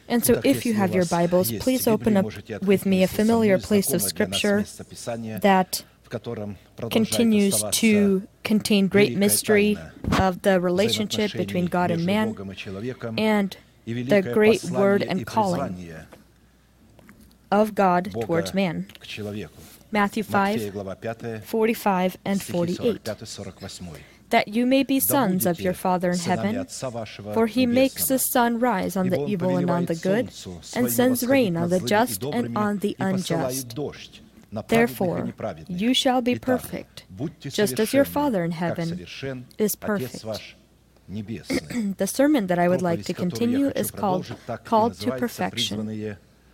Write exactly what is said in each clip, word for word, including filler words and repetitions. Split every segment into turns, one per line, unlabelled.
And so if you have your Bibles, please open up with me a familiar place of Scripture that continues to contain great mystery of the relationship between God and man and the great word and calling of God towards man. Matthew five, forty-five and forty-eight. That you may be sons of your Father in heaven, for he makes the sun rise on the evil and on the good, and sends rain on the just and on the unjust. Therefore, you shall be perfect, just as your Father in heaven is perfect. The sermon that I would like to continue is called Called to Perfection.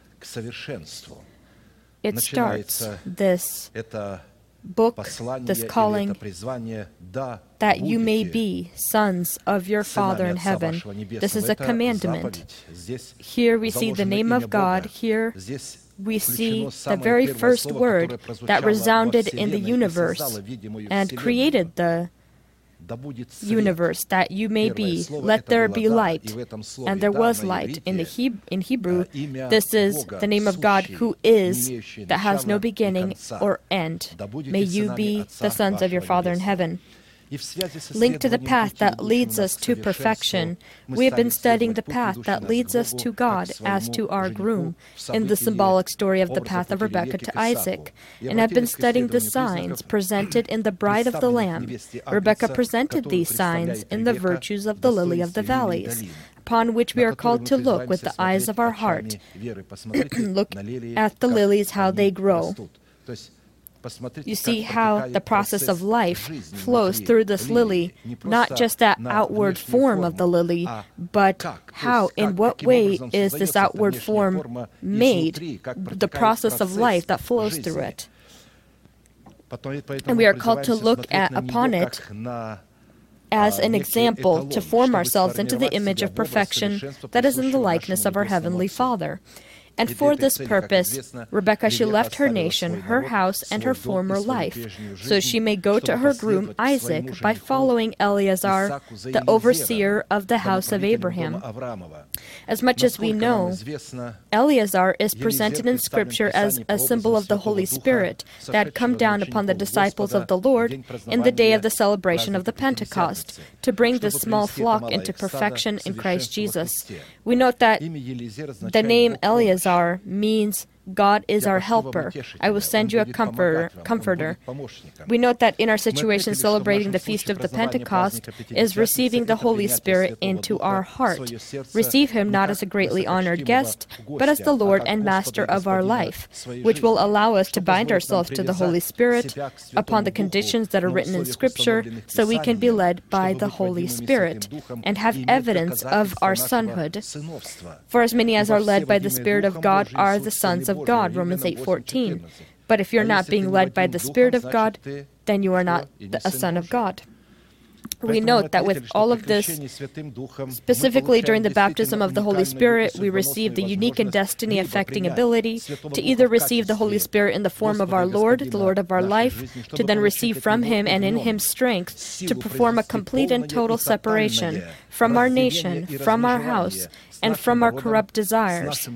It starts this book, this calling, that you may be sons of your Father in heaven. This is a commandment. Here we see the name of God. Here we see the very first word that resounded in the universe and created the universe, that you may be, let there be light. And there was light. In the he in Hebrew, this is the name of God who is, that has no beginning or end. May you be the sons of your Father in heaven. Linked to the path that leads us to perfection, we have been studying the path that leads us to God as to our groom, in the symbolic story of the path of Rebekah to Isaac, and have been studying the signs presented in the bride of the Lamb. Rebekah presented these signs in the virtues of the lily of the valleys, upon which we are called to look with the eyes of our heart. Look at the lilies, how they grow. You see how the process of life flows through this lily, not just that outward form of the lily, but how, in what way is this outward form made, the process of life that flows through it. And we are called to look at upon it as an example to form ourselves into the image of perfection that is in the likeness of our Heavenly Father. And for this purpose, Rebekah, she left her nation, her house, and her former life, so she may go to her groom Isaac by following Eleazar, the overseer of the house of Abraham. As much as we know, Eleazar is presented in Scripture as a symbol of the Holy Spirit that had come down upon the disciples of the Lord in the day of the celebration of the Pentecost, to bring this small flock into perfection in Christ Jesus. We note that the name Eleazar means God is our helper. I will send you a comforter. comforter. We note that in our situation celebrating the Feast of the Pentecost is receiving the Holy Spirit into our heart. Receive Him not as a greatly honored guest, but as the Lord and Master of our life, which will allow us to bind ourselves to the Holy Spirit upon the conditions that are written in Scripture, so we can be led by the Holy Spirit and have evidence of our sonhood. For as many as are led by the Spirit of God are the sons of God, Romans eight fourteen. But if you're not being led by the Spirit of God, then you are not a son of God. We note that with all of this, specifically during the baptism of the Holy Spirit, we receive the unique and destiny-affecting ability to either receive the Holy Spirit in the form of our Lord, the Lord of our life, to then receive from Him and in Him strength to perform a complete and total separation from our nation, from our house, and from our corrupt desires,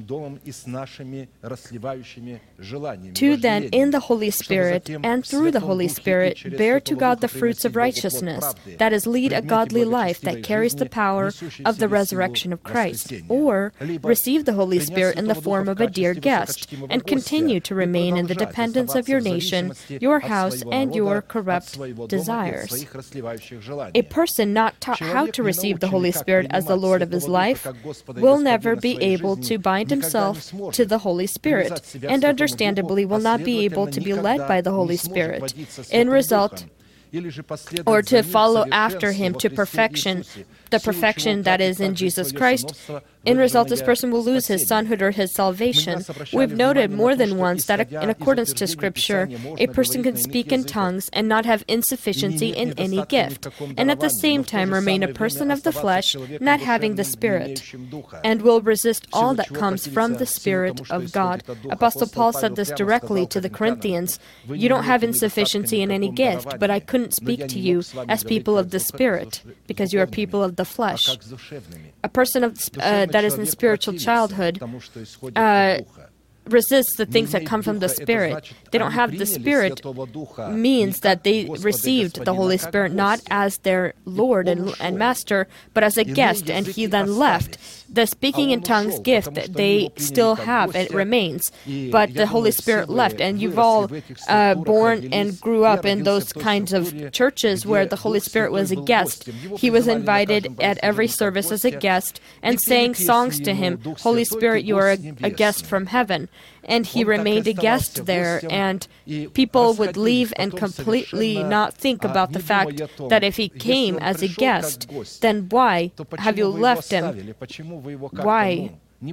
to then, in the Holy Spirit and through the Holy Spirit, bear to God the fruits of righteousness, that is, lead a godly life that carries the power of the resurrection of Christ, or receive the Holy Spirit in the form of a dear guest, and continue to remain in the dependence of your nation, your house, and your corrupt desires. A person not taught how to receive the Holy Spirit as the Lord of his life will never be able to bind himself to the Holy Spirit, and understandably will not be able to be led by the Holy Spirit. In result, or to follow after Him to perfection, the perfection that is in Jesus Christ. In result, this person will lose his sonhood or his salvation. We've noted more than once that in accordance to Scripture, a person can speak in tongues and not have insufficiency in any gift, and at the same time remain a person of the flesh, not having the Spirit, and will resist all that comes from the Spirit of God. Apostle Paul said this directly to the Corinthians: "You don't have insufficiency in any gift, but I couldn't speak to you as people of the Spirit, because you are people of the flesh. A person of, uh, that is in spiritual childhood uh, resists the things that come from the Spirit. They don't have the Spirit means that they received the Holy Spirit not as their Lord and, and Master, but as a guest, and He then left. The speaking in tongues gift they still have, it remains, but the Holy Spirit left, and you've all uh, born and grew up in those kinds of churches where the Holy Spirit was a guest. He was invited at every service as a guest and sang songs to Him, "Holy Spirit, you are a, a guest from heaven." And He remained a guest there, and people would leave and completely not think about the fact that if He came as a guest, then why have you left Him? Why?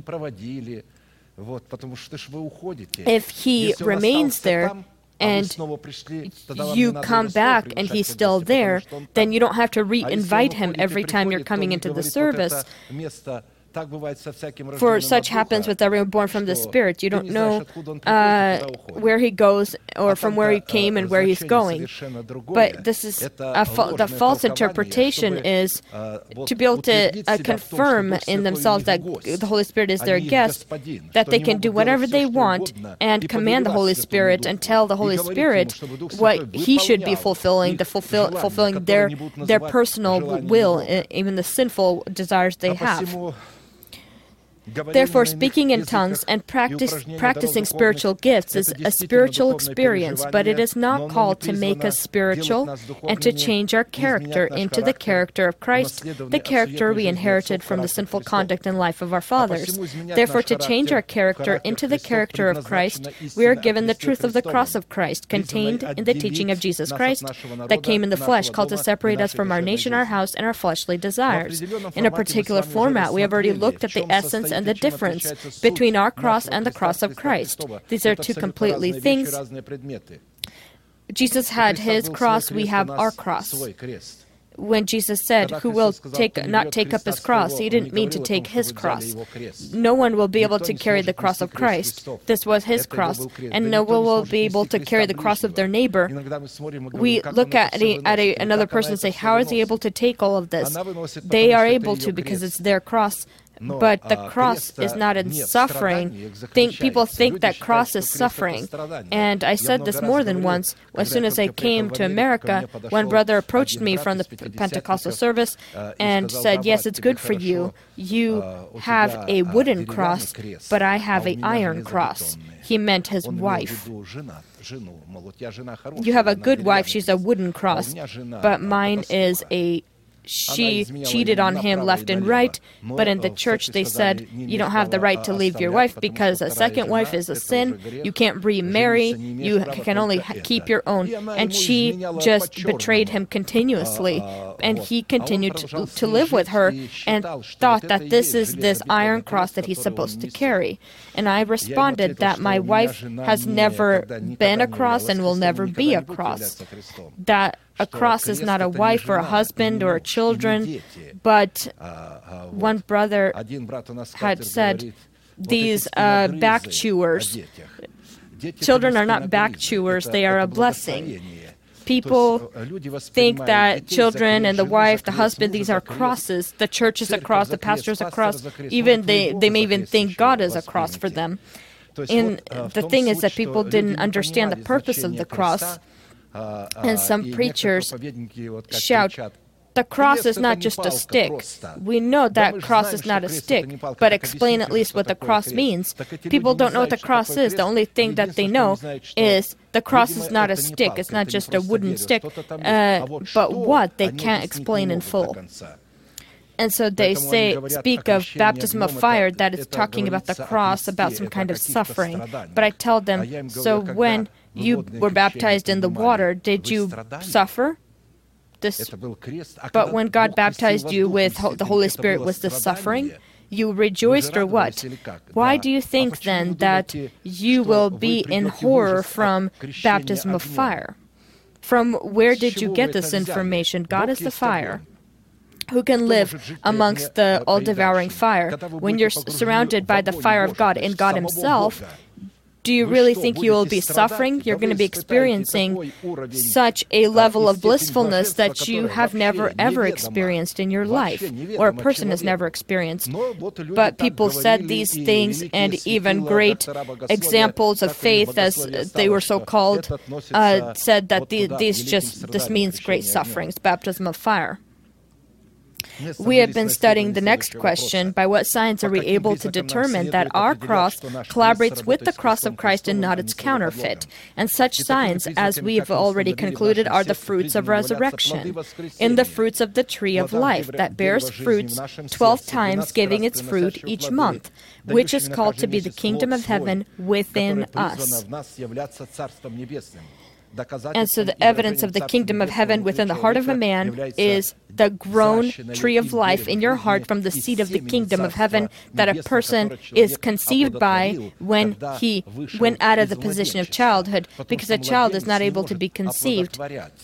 If He remains there, and you come back and He's still there, then you don't have to re-invite Him every time you're coming into the service. For such happens with everyone born from the Spirit. You don't know uh, where he goes or from where he came and where he's going. But this is a fa- the false interpretation is to be able to uh, confirm in themselves that the Holy Spirit is their guest, that they can do whatever they want and command the Holy Spirit and tell the Holy Spirit what He should be fulfilling, the fulfill, fulfilling their their personal will, even the sinful desires they have. Therefore, speaking in tongues and practice, practicing spiritual gifts is a spiritual experience, but it is not called to make us spiritual and to change our character into the character of Christ, the character we inherited from the sinful conduct and life of our fathers. Therefore, to change our character into the character of Christ, we are given the truth of the cross of Christ, contained in the teaching of Jesus Christ, that came in the flesh, called to separate us from our nation, our house, and our fleshly desires. In a particular format, we have already looked at the essence and the difference between our cross and the cross of Christ. These are two completely things. Jesus had His cross, we have our cross. When Jesus said, "Who will take not take up his cross?" He didn't mean to take his cross. No one will be able to carry the cross of Christ. This was His cross, and no one will be able to carry the cross of their neighbor. We look at, a, at a, another person and say, "How is he able to take all of this?" They are able to because it's their cross. But the cross is not in suffering. Think, people think that cross is suffering. And I said this more than once. As soon as I came to America, one brother approached me from the Pentecostal service and said, "Yes, it's good for you. You have a wooden cross, but I have an iron cross." He meant his wife. "You have a good wife, she's a wooden cross, but mine is a she cheated on him left and right, but in the church they said, you don't have the right to leave your wife because a second wife is a sin, you can't remarry, you can only keep your own." And she just betrayed him continuously, and he continued to, to live with her and thought that this is this iron cross that he's supposed to carry. And I responded that my wife has never been a cross and will never be a cross. That a cross is not a wife or a husband or children, but one brother had said, these uh, back chewers. Children are not back chewers, they are a blessing. People think that children and the wife, the husband, these are crosses. The church is a cross, the pastor is a cross. Even they, they may even think God is a cross for them. And the thing is that people didn't understand the purpose of the cross. And some preachers shout, the cross is not just a stick. We know that cross is not a stick, but explain at least what the cross means. People don't know what the cross is. The only thing that they know is the cross is not a stick. It's not just a wooden stick. Uh, but what? They can't explain in full. And so they say, speak of baptism of fire, that it's talking about the cross, about some kind of suffering. But I tell them, so when you were baptized in the water, did you suffer? This, but when God baptized you with ho- the Holy Spirit, was this suffering? You rejoiced or what? Why do you think then that you will be in horror from baptism of fire? From where did you get this information? God is the fire. Who can live amongst the all-devouring fire? When you're surrounded by the fire of God and God Himself, Do you really think you will be suffering? You're going to be experiencing such a level of blissfulness that you have never ever experienced in your life, or a person has never experienced. But people said these things, and even great examples of faith, as they were so called, uh, said that the, these just this means great sufferings, baptism of fire. We have been studying the next question: by what signs are we able to determine that our cross collaborates with the cross of Christ and not its counterfeit? And such signs, as we have already concluded, are the fruits of resurrection, in the fruits of the tree of life, that bears fruits twelve times, giving its fruit each month, which is called to be the kingdom of heaven within us. And so the evidence of the kingdom of heaven within the heart of a man is the grown tree of life in your heart from the seed of the kingdom of heaven that a person is conceived by when he went out of the position of childhood, because a child is not able to be conceived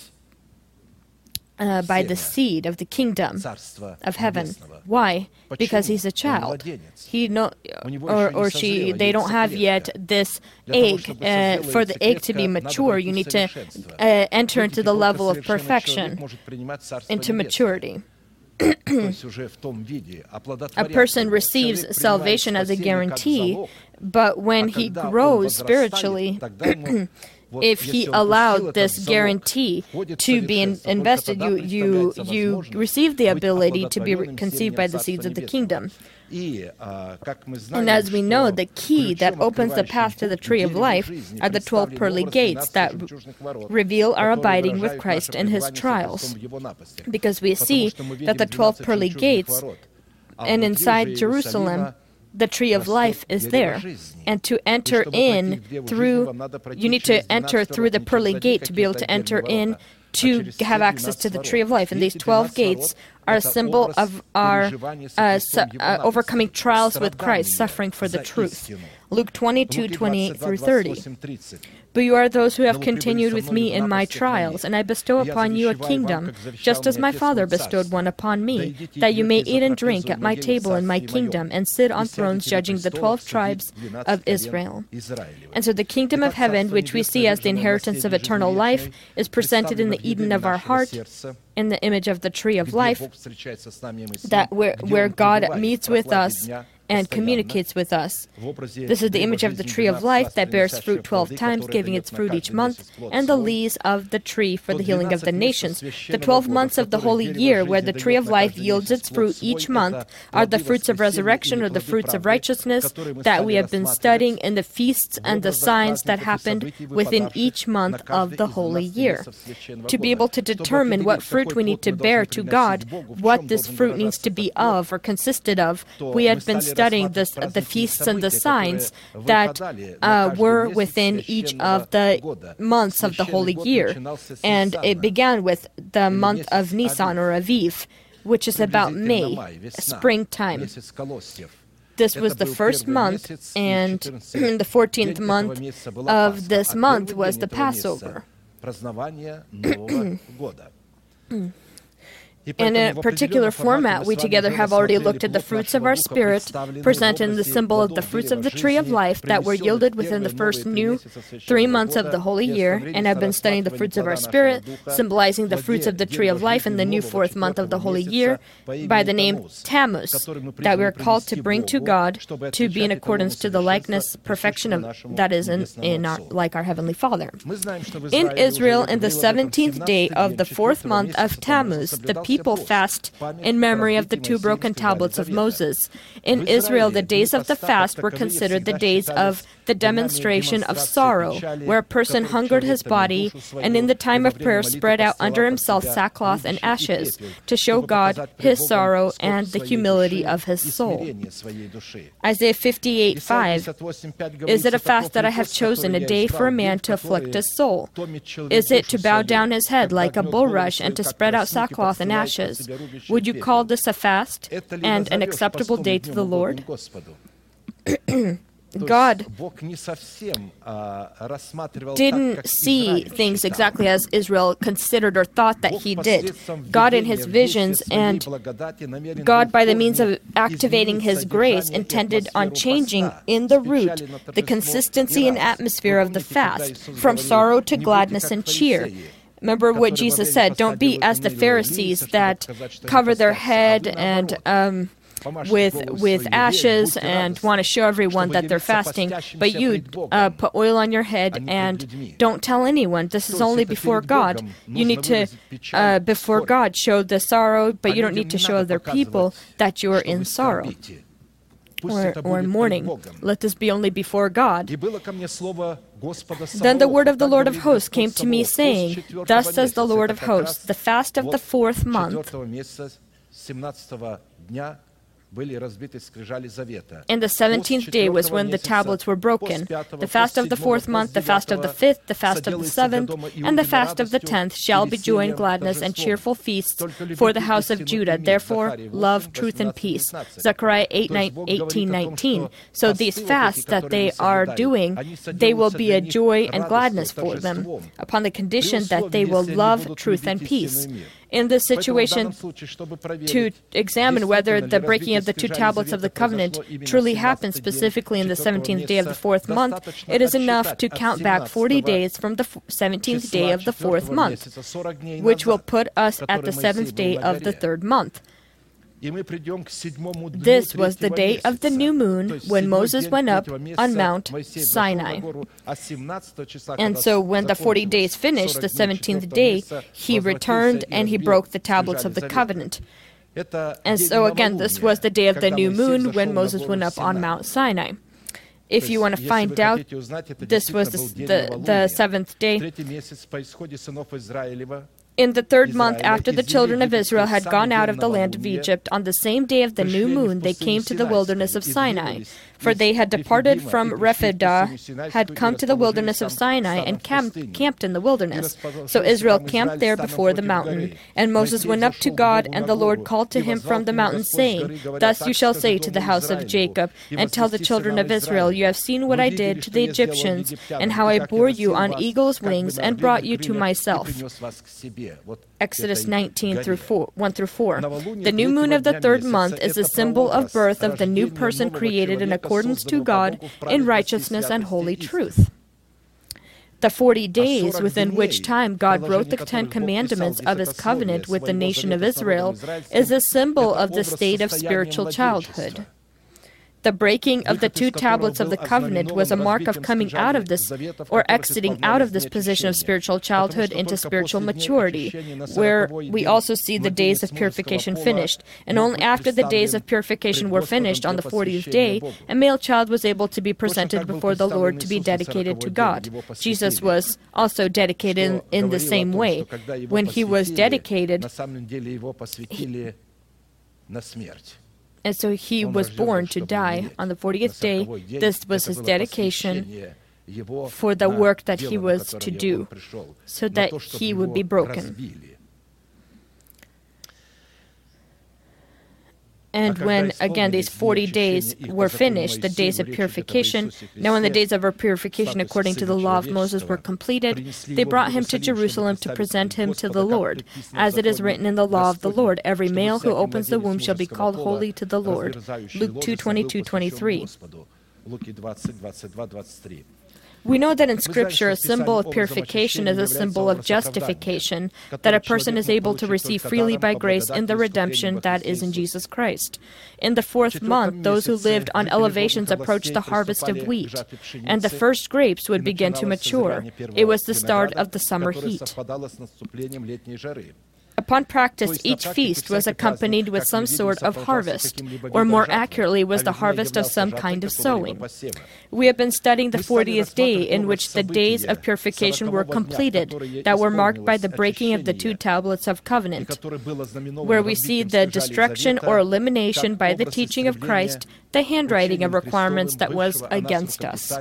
uh, by the seed of the kingdom of heaven. Why? Because he's a child. He no, or or she. They don't have yet this egg. Uh, for the egg to be mature, you need to uh, enter into the level of perfection, into maturity. A person receives salvation as a guarantee, but when he grows spiritually, if he allowed this guarantee to be in invested, you, you, you receive the ability to be conceived by the seeds of the kingdom. And as we know, the key that opens the path to the tree of life are the twelve pearly gates that reveal our abiding with Christ in his trials. Because we see that the twelve pearly gates, and inside Jerusalem, the tree of life is there. And to enter in through, you need to enter through the pearly gate to be able to enter in to have access to the tree of life. And these twelve gates are a symbol of our uh, su uh, overcoming trials with Christ, suffering for the truth. Luke twenty-two, twenty-eight through thirty. But you are those who have continued with me in my trials, and I bestow upon you a kingdom, just as my Father bestowed one upon me, that you may eat and drink at my table in my kingdom, and sit on thrones judging the twelve tribes of Israel. And so the kingdom of heaven, which we see as the inheritance of eternal life, is presented in the Eden of our heart, in the image of the tree of life, that where, where God meets with us and communicates with us. This is the image of the tree of life that bears fruit twelve times, giving its fruit each month, and the leaves of the tree for the healing of the nations. The twelve months of the holy year, where the tree of life yields its fruit each month, are the fruits of resurrection, or the fruits of righteousness, that we have been studying in the feasts and the signs that happened within each month of the holy year. To be able to determine what fruit we need to bear to God, what this fruit needs to be of or consisted of, we had been studying Studying this, the feasts and the signs that uh, were within each of the months of the holy year. And it began with the month of Nisan, or Aviv, which is about May, springtime. This was the first month, and the fourteenth month of this month was the Passover. In a particular format, we together have already looked at the fruits of our spirit, presented in the symbol of the fruits of the tree of life that were yielded within the first new three months of the holy year, and have been studying the fruits of our spirit, symbolizing the fruits of the tree of life in the new fourth month of the holy year, by the name Tammuz, that we are called to bring to God, to be in accordance to the likeness, perfection of that is in, in our, like our Heavenly Father. In Israel, in the seventeenth day of the fourth month of Tammuz, the people people fast in memory of the two broken tablets of Moses. In Israel, the days of the fast were considered the days of the demonstration of sorrow, where a person hungered his body, and in the time of prayer spread out under himself sackcloth and ashes, to show God his sorrow and the humility of his soul. Isaiah fifty-eight, five. Is it a fast that I have chosen, a day for a man to afflict his soul? Is it to bow down his head like a bulrush, and to spread out sackcloth and ashes? Would you call this a fast and an acceptable day to the Lord? God didn't see things exactly as Israel considered or thought that he did. God in his visions and God by the means of activating his grace intended on changing in the root the consistency and atmosphere of the fast from sorrow to gladness and cheer. Remember what Jesus said, don't be as the Pharisees that cover their head and um, with with ashes and want to show everyone that they're fasting, but you uh, put oil on your head and don't tell anyone. This is only before God. You need to, uh, before God, show the sorrow, but you don't need to show other people that you are in sorrow or, or in mourning. Let this be only before God. Then the word of the Lord of hosts came to me, saying, Thus says the Lord of hosts, the fast of the fourth month, and the seventeenth day was when the tablets were broken. The fast of the fourth month, the fast of the fifth, the fast of the seventh, and the fast of the tenth shall be joy and gladness and cheerful feasts for the house of Judah. Therefore, love, truth, and peace. Zechariah eight, eighteen, nineteen. So these fasts that they are doing, they will be a joy and gladness for them, upon the condition that they will love, truth, and peace. In this situation, to examine whether the breaking of the two tablets of the covenant truly happened specifically in the seventeenth day of the fourth month, it is enough to count back forty days from the seventeenth day of the fourth month, which will put us at the seventh day of the third month. This was the day of the new moon when Moses went up on Mount Sinai. And so when the forty days finished, the seventeenth day, he returned and he broke the tablets of the covenant. And so again, this was the day of the new moon when Moses went up on Mount Sinai. If you want to find out, this was the, the, the seventh day. In the third month after the children of Israel had gone out of the land of Egypt, on the same day of the new moon, they came to the wilderness of Sinai. For they had departed from Rephidim, had come to the wilderness of Sinai, and camped, camped in the wilderness. So Israel camped there before the mountain. And Moses went up to God, and the Lord called to him from the mountain, saying, Thus you shall say to the house of Jacob, and tell the children of Israel, You have seen what I did to the Egyptians, and how I bore you on eagle's wings, and brought you to myself. Exodus nineteen, through four, one through four. The new moon of the third month is a symbol of birth of the new person created in accordance to God in righteousness and holy truth. The forty days within which time God wrote the Ten Commandments of His covenant with the nation of Israel is a symbol of the state of spiritual childhood. The breaking of the two tablets of the covenant was a mark of coming out of this, or exiting out of this position of spiritual childhood into spiritual maturity, where we also see the days of purification finished. And only after the days of purification were finished on the fortieth day, a male child was able to be presented before the Lord to be dedicated to God. Jesus was also dedicated in, in the same way. When he was dedicated, he, And so he was born to die on the fortieth day. This was his dedication for the work that he was to do, so that he would be broken. And when, again, these forty days were finished, the days of purification, now when the days of our purification according to the law of Moses were completed, they brought him to Jerusalem to present him to the Lord. As it is written in the law of the Lord, every male who opens the womb shall be called holy to the Lord. Luke two, twenty-two, twenty-three. We know that in Scripture, a symbol of purification is a symbol of justification, that a person is able to receive freely by grace in the redemption that is in Jesus Christ. In the fourth month, those who lived on elevations approached the harvest of wheat, and the first grapes would begin to mature. It was the start of the summer heat. Upon practice, each feast was accompanied with some sort of harvest, or more accurately, was the harvest of some kind of sowing. We have been studying the fortieth day, in which the days of purification were completed, that were marked by the breaking of the two tablets of covenant, where we see the destruction or elimination by the teaching of Christ the handwriting of requirements that was against us.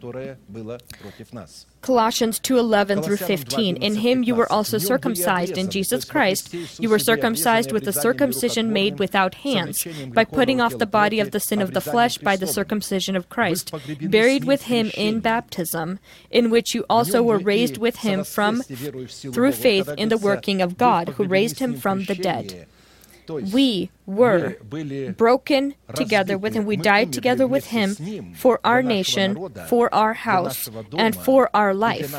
Colossians two eleven through fifteen. In him you were also circumcised in Jesus Christ. You were circumcised with the circumcision made without hands, by putting off the body of the sin of the flesh by the circumcision of Christ, buried with him in baptism, in which you also were raised with him from through faith in the working of God, who raised him from the dead. We were broken together with him. We died together with him for our nation, for our house, and for our life.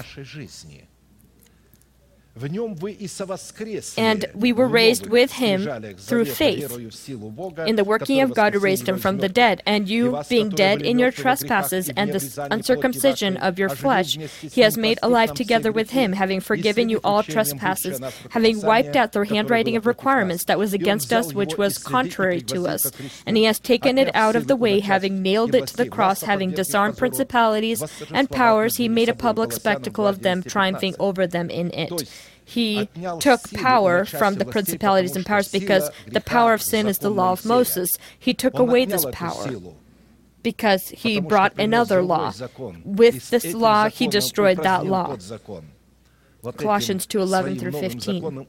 And we were raised with him through faith in the working of God who raised him from the dead. And you, being dead in your trespasses and the uncircumcision of your flesh, he has made alive together with him, having forgiven you all trespasses, having wiped out the handwriting of requirements that was against us, which was contrary to us. And he has taken it out of the way, having nailed it to the cross, having disarmed principalities and powers, he made a public spectacle of them, triumphing over them in it. He took power from the principalities and powers because the power of sin is the law of Moses. He took away this power because he brought another law. With this law, he destroyed that law. Colossians two eleven through fifteen.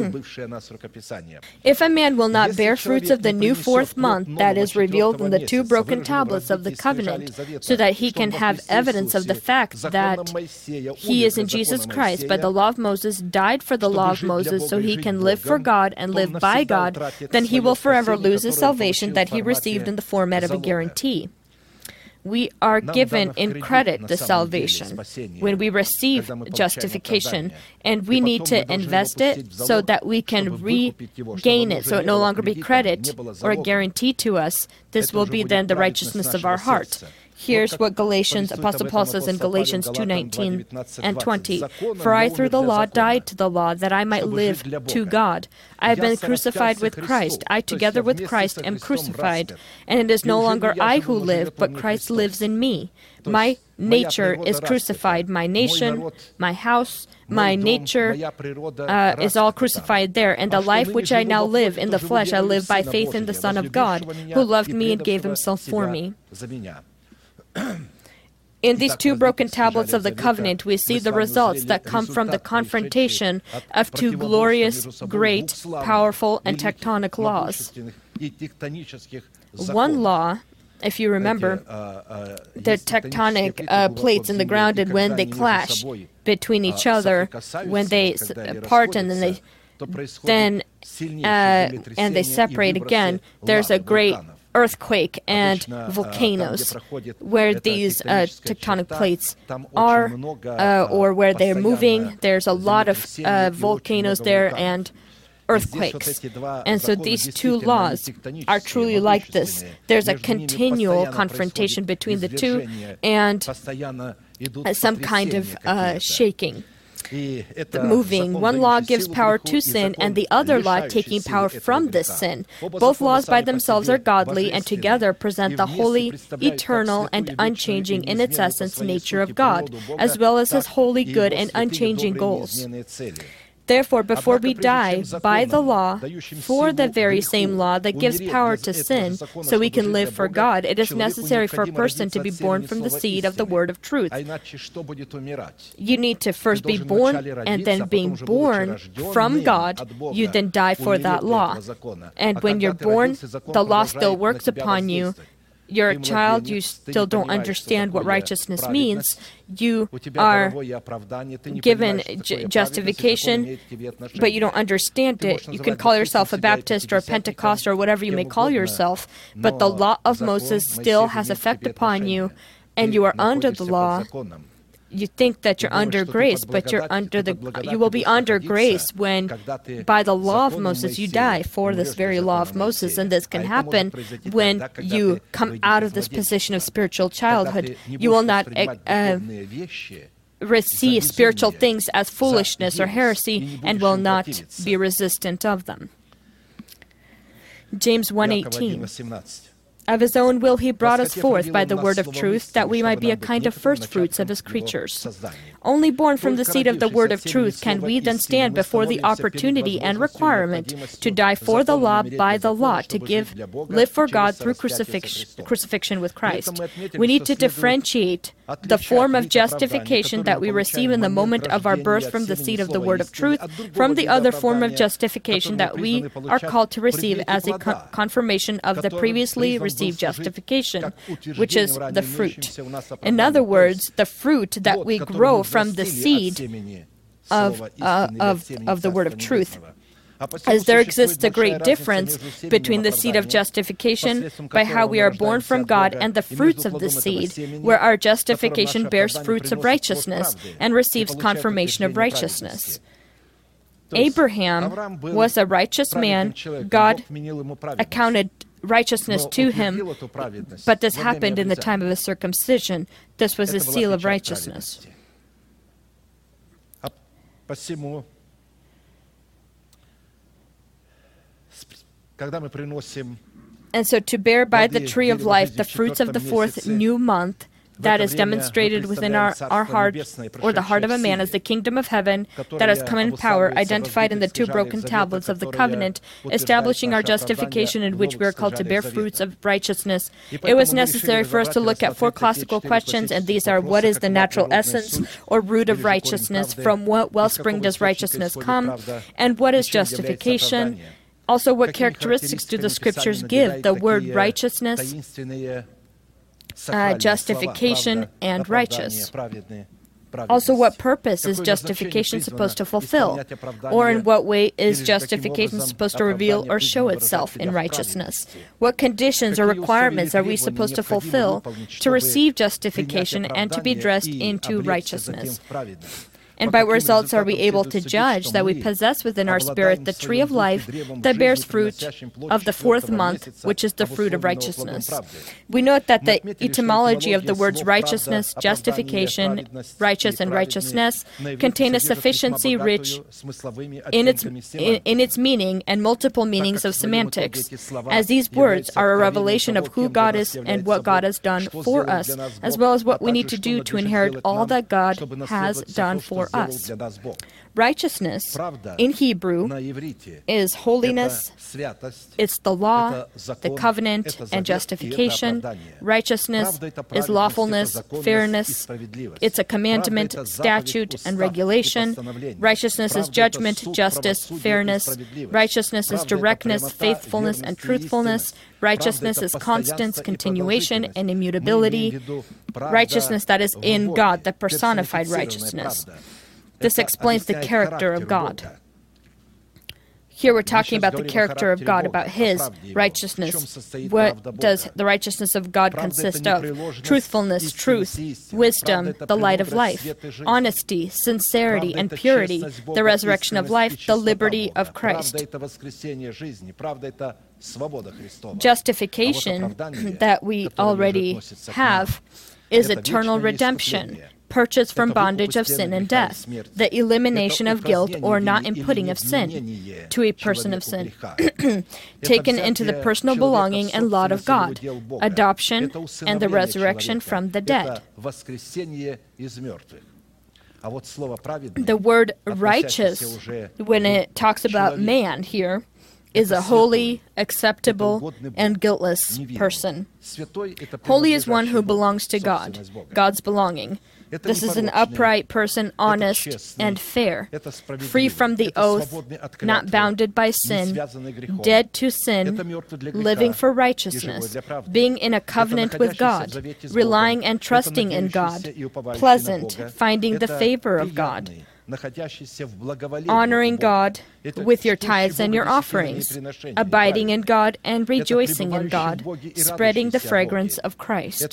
If a man will not bear fruits of the new fourth month that is revealed in the two broken tablets of the covenant, so that he can have evidence of the fact that he is in Jesus Christ, by the law of Moses, died for the law of Moses, so he can live for God and live by God, then he will forever lose his salvation that he received in the format of a guarantee. We are given in credit the salvation when we receive justification, and we need to invest it so that we can regain it, so it no longer be credit or a guarantee to us. This will be then the righteousness of our heart. Here's what Galatians, Apostle Paul says in Galatians two nineteen and twenty. For I through the law died to the law, that I might live to God. I have been crucified with Christ. I together with Christ am crucified. And it is no longer I who live, but Christ lives in me. My nature is crucified. My nation, my house, my nature uh, is all crucified there. And the life which I now live in the flesh, I live by faith in the Son of God, who loved me and gave himself for me. In these two broken tablets of the covenant, we see the results that come from the confrontation of two glorious, great, powerful, and tectonic laws. One law, if you remember, the tectonic uh, plates in the ground, and when they clash between each other, when they part and then they then uh, and they separate again, there's a great earthquake and volcanoes where these uh, tectonic plates are uh, or where they're moving. There's a lot of uh, volcanoes there and earthquakes. And so these two laws are truly like this. There's a continual confrontation between the two and uh, some kind of uh, shaking. The moving. One law gives power to sin, and the other law taking power from this sin. Both laws by themselves are godly, and together present the holy, eternal, and unchanging in its essence nature of God, as well as his holy, good, and unchanging goals. Therefore, before we die by the law, for the very same law that gives power to sin, so we can live for God, it is necessary for a person to be born from the seed of the word of truth. You need to first be born, and then being born from God, you then die for that law. And when you're born, the law still works upon you. You're a child, you still don't understand what righteousness means. You are given ju- justification, but you don't understand it. You can call yourself a Baptist or a Pentecost or whatever you may call yourself, but the law of Moses still has effect upon you, and you are under the law. You think that you're under grace, but you're under the. You will be under grace when, by the law of Moses, you die for this very law of Moses, and this can happen when you come out of this position of spiritual childhood. You will not uh, receive spiritual things as foolishness or heresy, and will not be resistant of them. James one eighteen. Of his own will he brought us forth by the word of truth, that we might be a kind of first fruits of his creatures. Only born from the seed of the word of truth can we then stand before the opportunity and requirement to die for the law by the law, to give, live for God through crucifix, crucifixion with Christ. We need to differentiate the form of justification that we receive in the moment of our birth from the seed of the word of truth from the other form of justification that we are called to receive as a con- confirmation of the previously received justification, which is the fruit. In other words, the fruit that we grow from the seed of, uh, of, of the word of truth. As there exists a great difference between the seed of justification, by how we are born from God, and the fruits of the seed, where our justification bears fruits of righteousness and receives confirmation of righteousness. Abraham was a righteous man. God accounted righteousness to him, but this happened in the time of his circumcision. This was a seal of righteousness. And so to bear by the tree of life the fruits of the fourth new month, that is demonstrated within our, our heart, or the heart of a man, as the kingdom of heaven that has come in power, identified in the two broken tablets of the covenant, establishing our justification, in which we are called to bear fruits of righteousness. It was necessary for us to look at four classical questions, and these are: what is the natural essence or root of righteousness? From what wellspring does righteousness come? And what is justification? Also, what characteristics do the scriptures give? The word righteousness, uh, justification, and righteous. Also, what purpose is justification supposed to fulfill? Or in what way is justification supposed to reveal or show itself in righteousness? What conditions or requirements are we supposed to fulfill to receive justification and to be dressed into righteousness? And by what results are we able to judge that we possess within our spirit the tree of life that bears fruit of the fourth month, which is the fruit of righteousness? We note that the etymology of the words righteousness, justification, righteous, and righteousness contain a sufficiency rich in its, in, in its meaning and multiple meanings of semantics, as these words are a revelation of who God is and what God has done for us, as well as what we need to do to inherit all that God has done for us. Us. Righteousness in Hebrew is holiness, it's the law, the covenant, and justification. Righteousness is lawfulness, fairness, it's a commandment, statute, and regulation. Righteousness is judgment, justice, fairness. Righteousness is directness, faithfulness, and truthfulness. Righteousness is constance, continuation, and immutability. Righteousness that is in God, the personified righteousness. This explains the character of God. Here we're talking about the character of God, about His righteousness. What does the righteousness of God consist of? Truthfulness, truth, wisdom, the light of life, honesty, sincerity, and purity, the resurrection of life, the liberty of Christ. Justification that we already have is eternal redemption, purchased from bondage of sin and death, the elimination of guilt or not inputting of sin to a person of sin, taken into the personal belonging and lot of God, adoption, and the resurrection from the dead. The word righteous, when it talks about man here, is a holy, acceptable, and guiltless person. Holy is one who belongs to God, God's belonging. This is an upright person, honest and fair, free from the oath, not bounded by sin, dead to sin, living for righteousness, being in a covenant with God, relying and trusting in God, pleasant, finding the favor of God, honoring God with your tithes and your offerings, abiding in God and rejoicing in God, spreading the fragrance of Christ.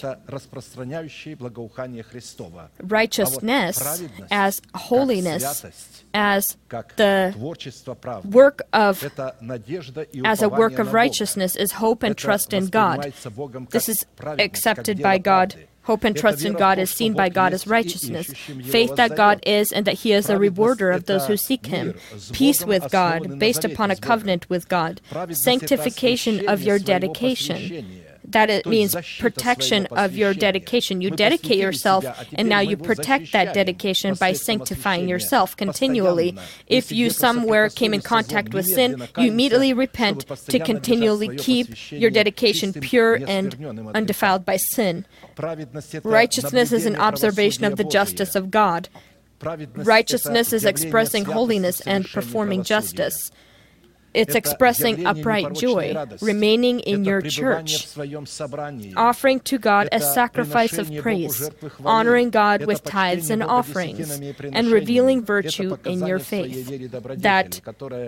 Righteousness as holiness, as the work of, as a work of righteousness is hope and trust in God. This is accepted by God. Hope and trust in God is seen by God as righteousness. Faith that God is and that He is a rewarder of those who seek Him. Peace with God, based upon a covenant with God. Sanctification of your dedication. That it means protection of your dedication. You dedicate yourself, and now you protect that dedication by sanctifying yourself continually. If you somewhere came in contact with sin, you immediately repent to continually keep your dedication pure and undefiled by sin. Righteousness is an observation of the justice of God. Righteousness is expressing holiness and performing justice. It's expressing upright joy, remaining in your church, offering to God a sacrifice of praise, honoring God with tithes and offerings, and revealing virtue in your faith. That,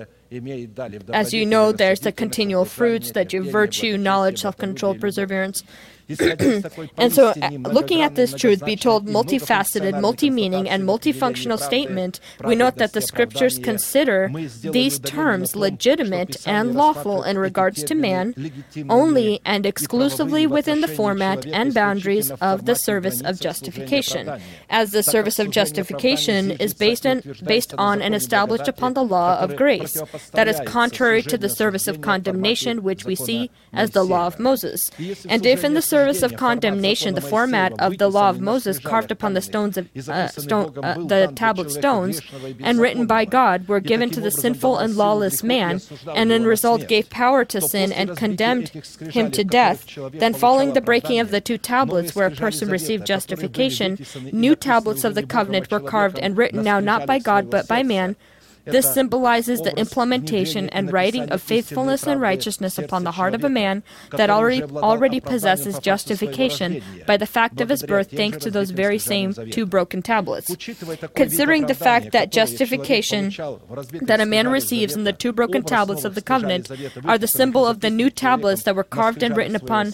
as you know, there's the continual fruits, that you virtue, knowledge, self-control, perseverance. And so, looking at this truth, be told multifaceted, multi-meaning, and multifunctional statement, we note that the Scriptures consider these terms legitimate and lawful in regards to man, only and exclusively within the format and boundaries of the service of justification, as the service of justification is based on, based on and established upon the law of grace, that is contrary to the service of condemnation, which we see as the law of Moses. And if in the service of condemnation, the format of the law of Moses carved upon the stones of uh, stone, uh, the tablet stones, and written by God, were given to the sinful and lawless man, and in result gave power to sin and condemned him to death, then following the breaking of the two tablets where a person received justification, new tablets of the covenant were carved and written now not by God but by man. This symbolizes the implementation and writing of faithfulness and righteousness upon the heart of a man that already already possesses justification by the fact of his birth, thanks to those very same two broken tablets. Considering the fact that justification that a man receives in the two broken tablets of the covenant are the symbol of the new tablets that were carved and written upon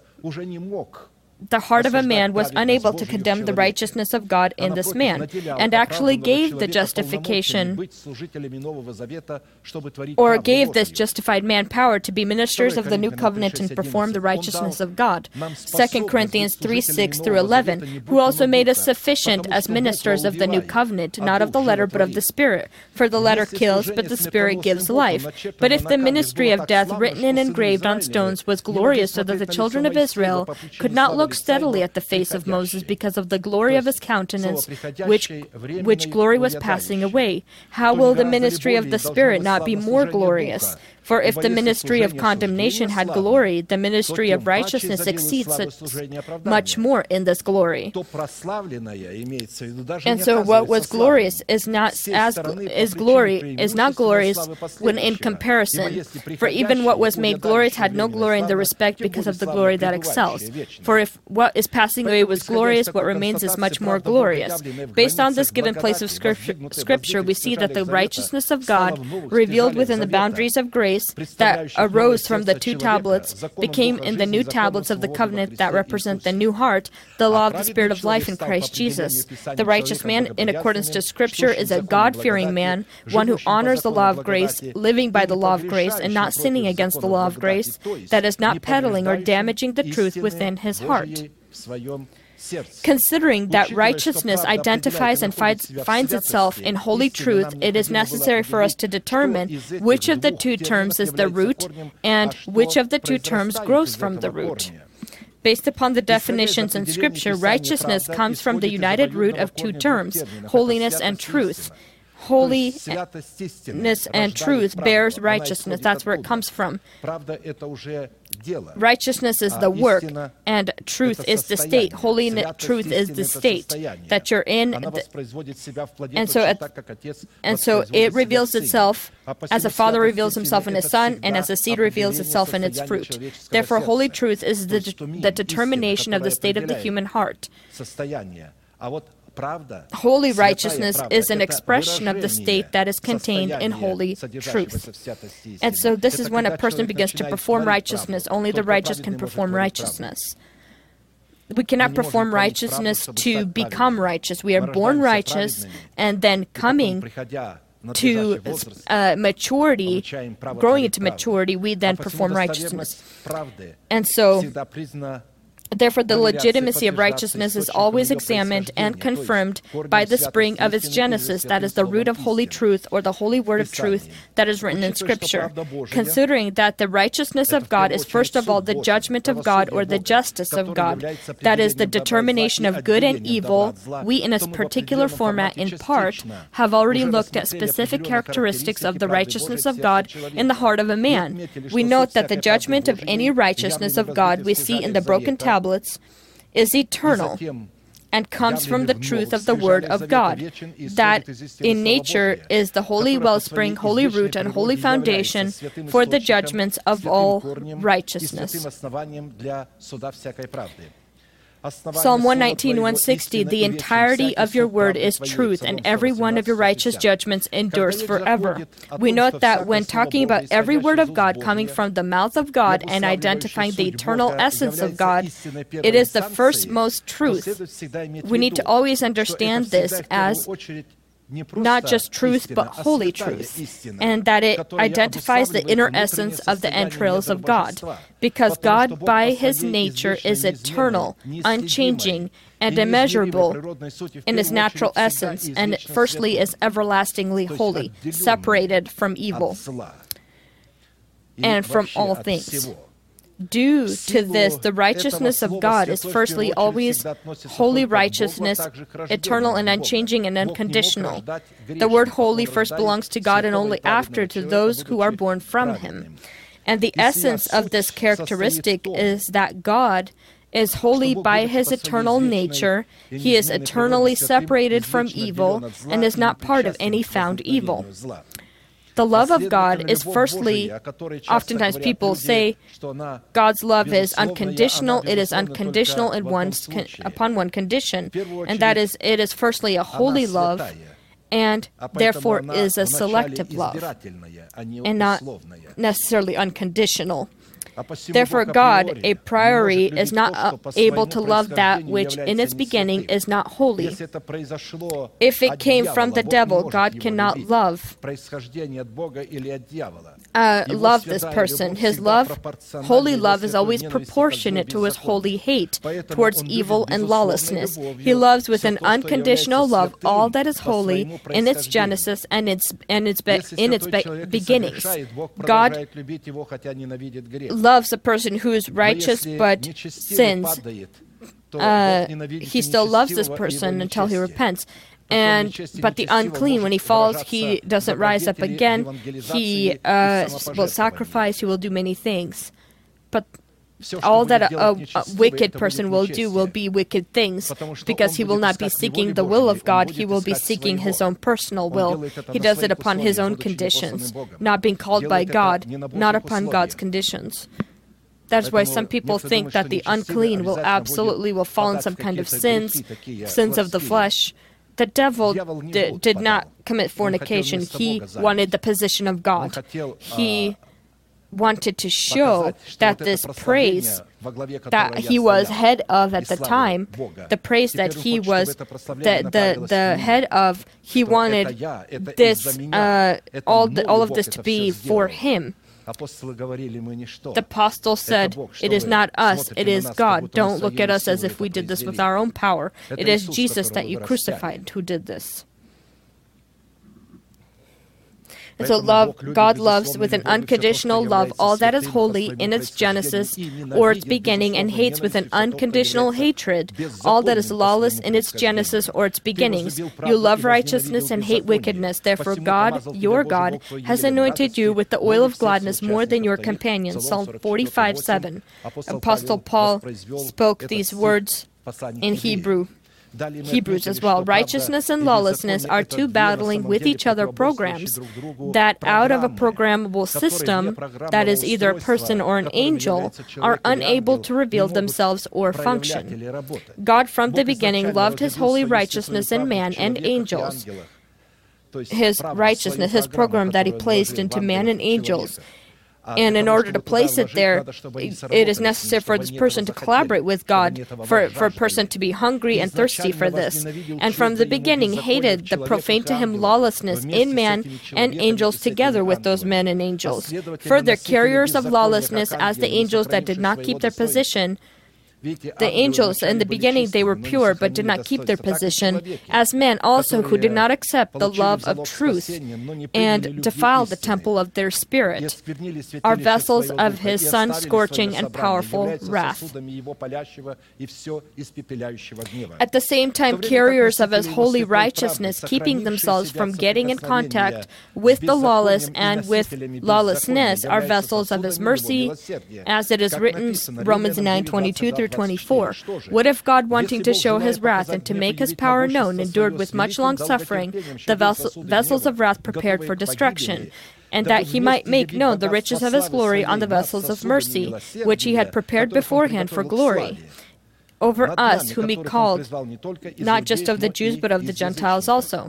the heart of a man, was unable to condemn the righteousness of God in this man, and actually gave the justification, or gave this justified man power to be ministers of the new covenant and perform the righteousness of God. Second Corinthians three, six through eleven, who also made us sufficient as ministers of the new covenant, not of the letter but of the Spirit. For the letter kills, but the Spirit gives life. But if the ministry of death written and engraved on stones was glorious, so that the children of Israel could not look steadily at the face of Moses because of the glory of his countenance, which, which glory was passing away, how will the ministry of the Spirit not be more glorious? For if the ministry of condemnation had glory, the ministry of righteousness exceeds much more in this glory. And so, what was glorious is not as is glory is not glorious when in comparison. For even what was made glorious had no glory in the respect because of the glory that excels. For if what is passing away was glorious, what remains is much more glorious. Based on this given place of scripture, scripture we see that the righteousness of God, revealed within the boundaries of grace, that arose from the two tablets became in the new tablets of the covenant that represent the new heart, the law of the Spirit of life in Christ Jesus. The righteous man, in accordance to Scripture, is a God-fearing man, one who honors the law of grace, living by the law of grace and not sinning against the law of grace, that is not peddling or damaging the truth within his heart. Considering that righteousness identifies and finds, finds itself in holy truth, it is necessary for us to determine which of the two terms is the root and which of the two terms grows from the root. Based upon the definitions in Scripture, righteousness comes from the united root of two terms, holiness and truth. Holiness and truth bears righteousness. That's where it comes from. Righteousness is the work, and truth is the state. Holiness, truth is the state that you're in. And so, at, and so it reveals itself as a father reveals himself in his son, and as a seed reveals itself in its fruit. Therefore, holy truth is the, the determination of the state of the human heart. Holy righteousness is an expression of the state that is contained in holy truth. And so this is when a person begins to perform righteousness. Only the righteous can perform righteousness. We cannot perform righteousness to become righteous. We are born righteous, and then coming to uh, maturity, growing into maturity, we then perform righteousness. And so Therefore, the legitimacy of righteousness is always examined and confirmed by the spring of its genesis, that is the root of holy truth, or the holy word of truth that is written in Scripture. Considering that the righteousness of God is first of all the judgment of God, or the justice of God, that is the determination of good and evil, we in a particular format, in part, have already looked at specific characteristics of the righteousness of God in the heart of a man. We note that the judgment of any righteousness of God we see in the broken tablets is eternal and comes from the truth of the Word of God, that in nature is the holy wellspring, holy root, and holy foundation for the judgments of all righteousness. Psalm one nineteen, one sixty, the entirety of your word is truth, and every one of your righteous judgments endures forever. We note that when talking about every word of God coming from the mouth of God and identifying the eternal essence of God, it is the first most truth. We need to always understand this as not just truth, but holy truth, and that it identifies the inner essence of the entrails of God, because God, by His nature, is eternal, unchanging, and immeasurable in His natural essence, and firstly is everlastingly holy, separated from evil and from all things. Due to this, the righteousness of God is firstly always holy righteousness, eternal and unchanging and unconditional. The word holy first belongs to God and only after to those who are born from Him. And the essence of this characteristic is that God is holy by His eternal nature. He is eternally separated from evil and is not part of any found evil. The love of God is firstly, oftentimes people say God's love is unconditional. It is unconditional in one's con- upon one condition, and that is, it is firstly a holy love, and therefore is a selective love, and not necessarily unconditional. Therefore, God, a priori, is not uh, able to love that which in its beginning is not holy. If it came from the devil, God cannot love uh, love this person. His love, holy love, is always proportionate to His holy hate towards evil and lawlessness. He loves with an unconditional love all that is holy in its genesis and its and its be, in its be, beginnings. God loves a person who is righteous but sins. Uh, he still loves this person until he repents. And but the unclean, when he falls, he doesn't rise up again. He uh, will sacrifice. He will do many things. But all that a, a, a wicked person will do will be wicked things, because he will not be seeking the will of God. He will be seeking his own personal will. He does it upon his own conditions, not being called by God, not upon God's conditions. That's why some people think that the unclean will absolutely will fall in some kind of sins, sins of the flesh. The devil d- did not commit fornication. He wanted the position of God. He wanted to show that this praise that he was head of at the time, the praise that he was the the, the head of, he wanted this uh, all the, all of this to be for him. The apostle said, "It is not us, it is God. Don't look at us as if we did this with our own power. It is Jesus that you crucified who did this." And so love, God loves with an unconditional love all that is holy in its genesis or its beginning, and hates with an unconditional hatred all that is lawless in its genesis or its beginnings. You love righteousness and hate wickedness. Therefore God, your God, has anointed you with the oil of gladness more than your companions. Psalm forty-five, seven. Apostle Paul spoke these words in Hebrew. Hebrews as well. Righteousness and lawlessness are two battling with each other programs that out of a programmable system, that is either a person or an angel, are unable to reveal themselves or function. God from the beginning loved His holy righteousness in man and angels. His righteousness, His program that He placed into man and angels. And in order to place it there, it is necessary for this person to collaborate with God, for, for a person to be hungry and thirsty for this. And from the beginning hated the profane to Him lawlessness in man and angels together with those men and angels. Further, carriers of lawlessness as the angels that did not keep their position, The angels, in the beginning, they were pure, but did not keep their position, as men also who did not accept the love of truth and defiled the temple of their spirit, are vessels of his Son's scorching and powerful wrath. At the same time, carriers of his holy righteousness, keeping themselves from getting in contact with the lawless and with lawlessness, are vessels of his mercy, as it is written, Romans nine twenty-two through twenty-four. What if God, wanting to show his wrath and to make his power known, endured with much long suffering the vessel, vessels of wrath prepared for destruction, and that he might make known the riches of his glory on the vessels of mercy, which he had prepared beforehand for glory, over us whom he called, not just of the Jews, but of the Gentiles also.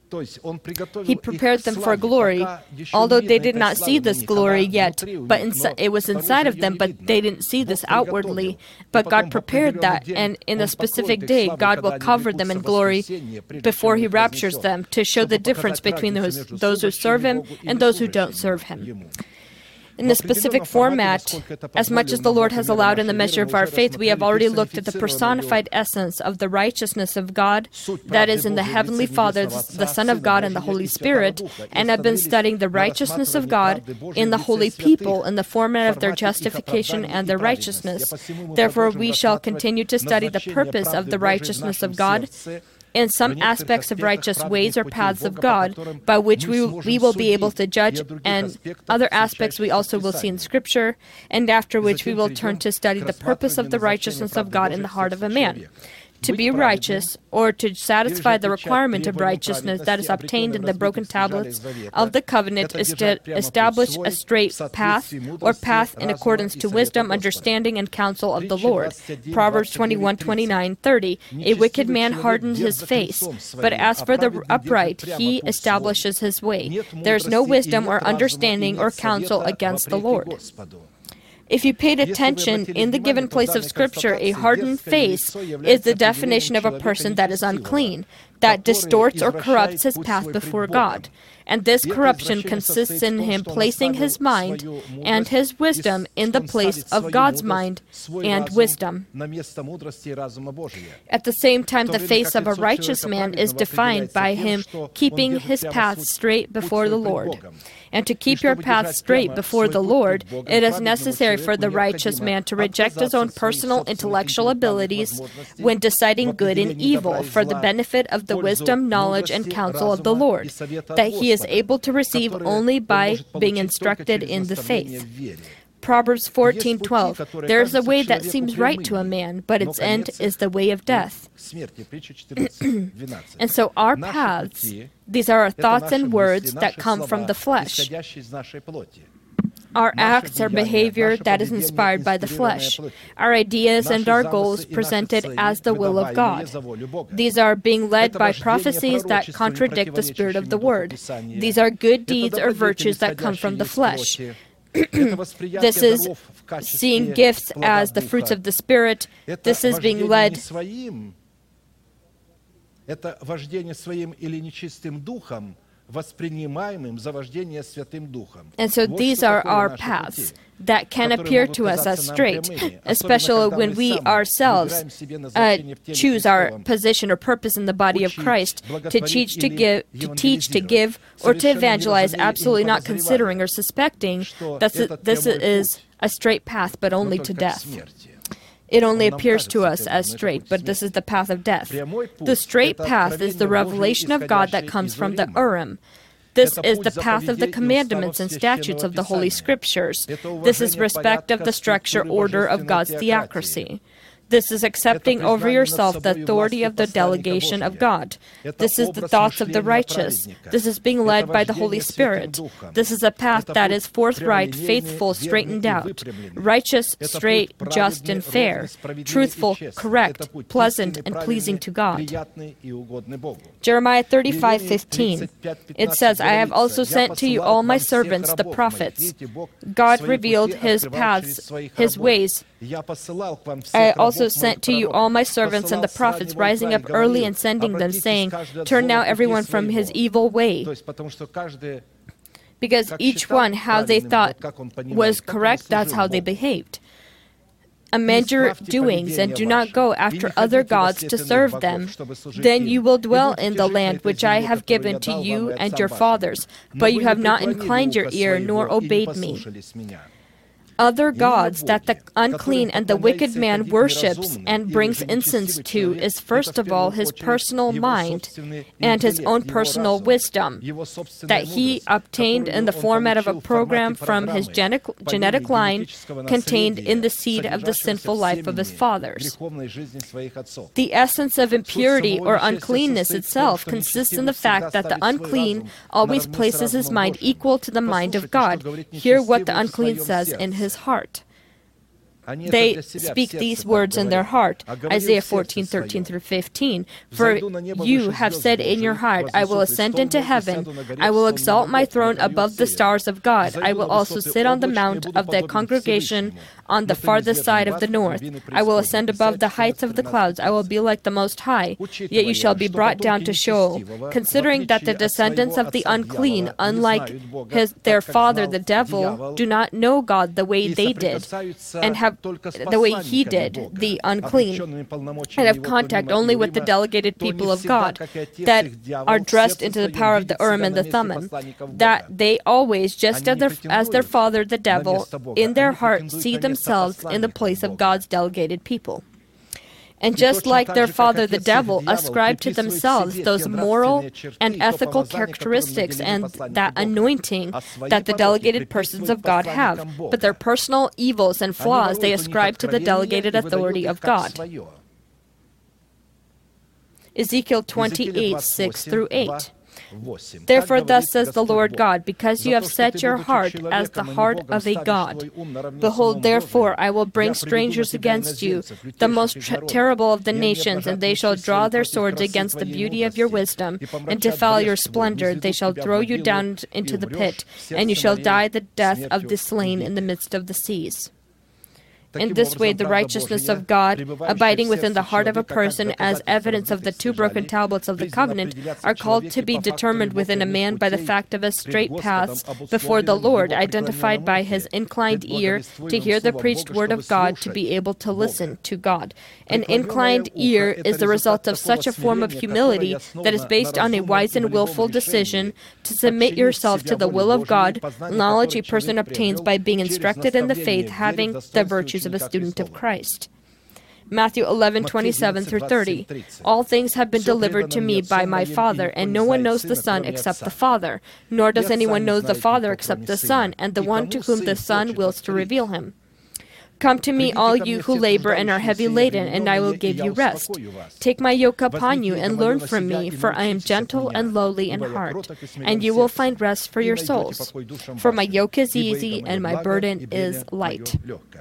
He prepared them for glory, although they did not see this glory yet, but insi- it was inside of them, but they didn't see this outwardly. But God prepared that, and in a specific day, God will cover them in glory before he raptures them, to show the difference between those, those who serve him and those who don't serve him. In the specific format, as much as the Lord has allowed in the measure of our faith, we have already looked at the personified essence of the righteousness of God that is in the Heavenly Father, the Son of God, and the Holy Spirit, and have been studying the righteousness of God in the holy people in the format of their justification and their righteousness. Therefore, we shall continue to study the purpose of the righteousness of God in some aspects of righteous ways or paths of God, by which we, we will be able to judge, and other aspects we also will see in Scripture, and after which we will turn to study the purpose of the righteousness of God in the heart of a man. To be righteous, or to satisfy the requirement of righteousness that is obtained in the broken tablets of the covenant, is to establish a straight path, or path in accordance to wisdom, understanding, and counsel of the Lord. Proverbs twenty-one, twenty-nine, thirty. A wicked man hardens his face, but as for the upright, he establishes his way. There is no wisdom or understanding or counsel against the Lord. If you paid attention, in the given place of Scripture, a hardened face is the definition of a person that is unclean, that distorts or corrupts his path before God. And this corruption consists in him placing his mind and his wisdom in the place of God's mind and wisdom. At the same time, the face of a righteous man is defined by him keeping his path straight before the Lord. And to keep your path straight before the Lord, it is necessary for the righteous man to reject his own personal intellectual abilities when deciding good and evil for the benefit of the wisdom, knowledge, and counsel of the Lord, that he is able to receive only by being instructed in the faith. Proverbs fourteen twelve. There is a way that seems right to a man, but its end is the way of death. And so our paths, these are our thoughts and words that come from the flesh. Our acts, our behavior that is inspired by the flesh. Our ideas and our goals presented as the will of God. These are being led by prophecies that contradict the spirit of the word. These are good deeds or virtues that come from the flesh. This is seeing gifts as the fruits of the Spirit. This is being led and so these are our paths that can appear to us as straight, especially when we ourselves uh, choose our position or purpose in the body of Christ to teach, to give, to teach, to give, or to evangelize, absolutely not considering or suspecting that this is a straight path, but only to death. It only appears to us as straight, but this is the path of death. The straight path is the revelation of God that comes from the Urim. This is the path of the commandments and statutes of the Holy Scriptures. This is respect of the structure order of God's theocracy. This is accepting over yourself the authority of the delegation of God. This is the thoughts of the righteous. This is being led by the Holy Spirit. This is a path that is forthright, faithful, straightened out, righteous, straight, just, and fair, truthful, correct, pleasant, and pleasing to God. Jeremiah thirty-five fifteen. It says, I have also sent to you all my servants, the prophets. God revealed his paths, his ways. I also sent to you all my servants and the prophets, rising up early and sending them, saying, turn now everyone from his evil way. Because each one, how they thought was correct, that's how they behaved. amend your doings and do not go after other gods to serve them. Then you will dwell in the land which I have given to you and your fathers, but you have not inclined your ear nor obeyed me. Other gods that the unclean and the wicked man worships and brings incense to is first of all his personal mind and his own personal wisdom that he obtained in the format of a program from his genetic, genetic line contained in the seed of the sinful life of his fathers. The essence of impurity or uncleanness itself consists in the fact that the unclean always places his mind equal to the mind of God. Hear what the unclean says in his heart. They speak these words in their heart. Isaiah fourteen, thirteen through fifteen. For you have said in your heart, I will ascend into heaven. I will exalt my throne above the stars of God. I will also sit on the mount of the congregation on the farthest side of the north. I will ascend above the heights of the clouds. I will be like the Most High. Yet you shall be brought down to Sheol. Considering that the descendants of the unclean, unlike his, their father the devil, do not know God the way they did, and have the way he did, the unclean, and have contact only with the delegated people of God, that are dressed into the power of the Urim and the Thummim, that they always, just as their, as their father the devil, in their heart see themselves in the place of God's delegated people. And just like their father the devil, ascribe to themselves those moral and ethical characteristics and that anointing that the delegated persons of God have, but their personal evils and flaws they ascribe to the delegated authority of God. Ezekiel twenty-eight, six through eight. Therefore thus says the Lord God, because you have set your heart as the heart of a god. Behold, therefore, I will bring strangers against you, the most tra- terrible of the nations, and they shall draw their swords against the beauty of your wisdom, and to defile your splendor. They shall throw you down into the pit, and you shall die the death of the slain in the midst of the seas. In this way, the righteousness of God, abiding within the heart of a person as evidence of the two broken tablets of the covenant, are called to be determined within a man by the fact of a straight path before the Lord, identified by his inclined ear to hear the preached word of God, to be able to listen to God. An inclined ear is the result of such a form of humility that is based on a wise and willful decision to submit yourself to the will of God, knowledge a person obtains by being instructed in the faith, having the virtues of a student of Christ. Matthew eleven, twenty-seven through thirty. All things have been delivered to me by my Father, and no one knows the Son except the Father, nor does anyone know the Father except the Son, and the one to whom the Son wills to reveal him. Come to me, all you who labor and are heavy laden, and I will give you rest. Take my yoke upon you and learn from me, for I am gentle and lowly in heart, and you will find rest for your souls. For my yoke is easy and my burden is light.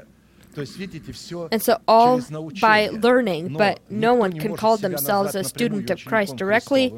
And so all by learning, but no one can call themselves a student of Christ directly,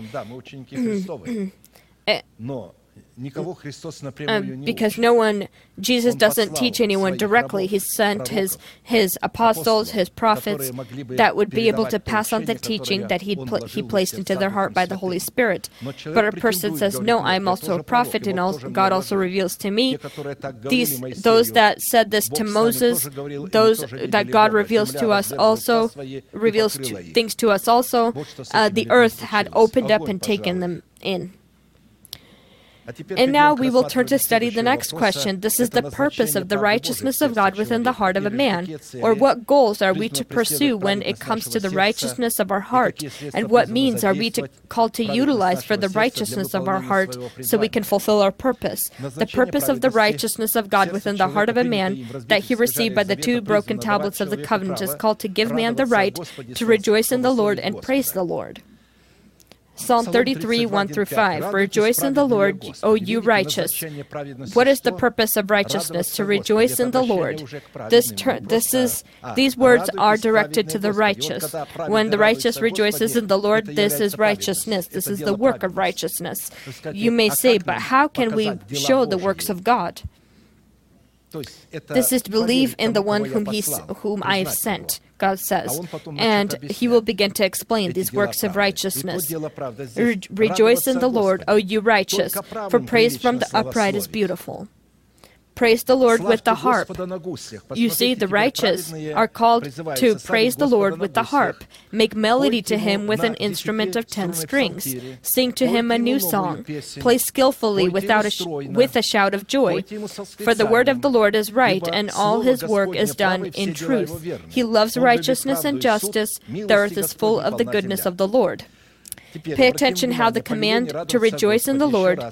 Uh, because no one, Jesus doesn't teach anyone directly. He sent his his apostles, his prophets, that would be able to pass on the teaching that he'd pl- he placed into their heart by the Holy Spirit. But a person says, no, I'm also a prophet, and also, God also reveals to me. These Those that said this to Moses, those that God reveals to us also, reveals to, things to us also, uh, the earth had opened up and taken them in. And now we will turn to study the next question. This is the purpose of the righteousness of God within the heart of a man. Or what goals are we to pursue when it comes to the righteousness of our heart? And what means are we to, called to utilize for the righteousness of our heart so we can fulfill our purpose? The purpose of the righteousness of God within the heart of a man that he received by the two broken tablets of the covenant is called to give man the right to rejoice in the Lord and praise the Lord. Psalm thirty-three, one through five. Rejoice in the Lord, O you righteous. What is the purpose of righteousness? To rejoice in the Lord. This ter- this is these words are directed to the righteous. When the righteous rejoices in the Lord, this is righteousness. This is the work of righteousness. You may say, but how can we show the works of God? This is to believe in the one whom he, whom I have sent, God says. And he will begin to explain these works of righteousness. Re- Rejoice in the Lord, O you righteous, for praise from the upright is beautiful. praise the Lord with the harp. You see, the righteous are called to praise the Lord with the harp, make melody to him with an instrument of ten strings, sing to him a new song, play skillfully without a sh- with a shout of joy. For the word of the Lord is right, and all his work is done in truth. He loves righteousness and justice. The earth is full of the goodness of the Lord. Pay attention how the command to rejoice in the Lord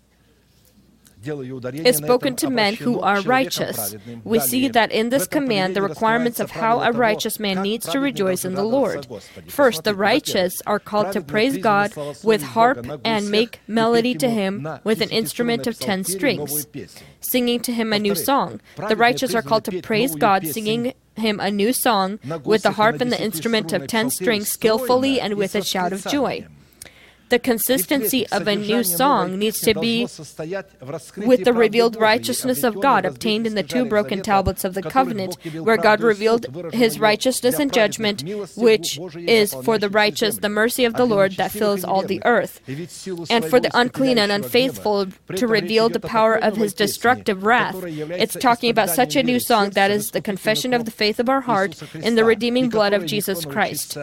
is spoken to men who are righteous. We see that in this command the requirements of how a righteous man needs to rejoice in the Lord. First, the righteous are called to praise God with harp and make melody to him with an instrument of ten strings, singing to him a new song. The righteous are called to praise God, singing him a new song with the harp and the instrument of ten strings skillfully and with a shout of joy. The consistency of a new song needs to be with the revealed righteousness of God obtained in the two broken tablets of the covenant, where God revealed his righteousness and judgment, which is for the righteous the mercy of the Lord that fills all the earth, and for the unclean and unfaithful to reveal the power of his destructive wrath. It's talking about such a new song that is the confession of the faith of our heart in the redeeming blood of Jesus Christ.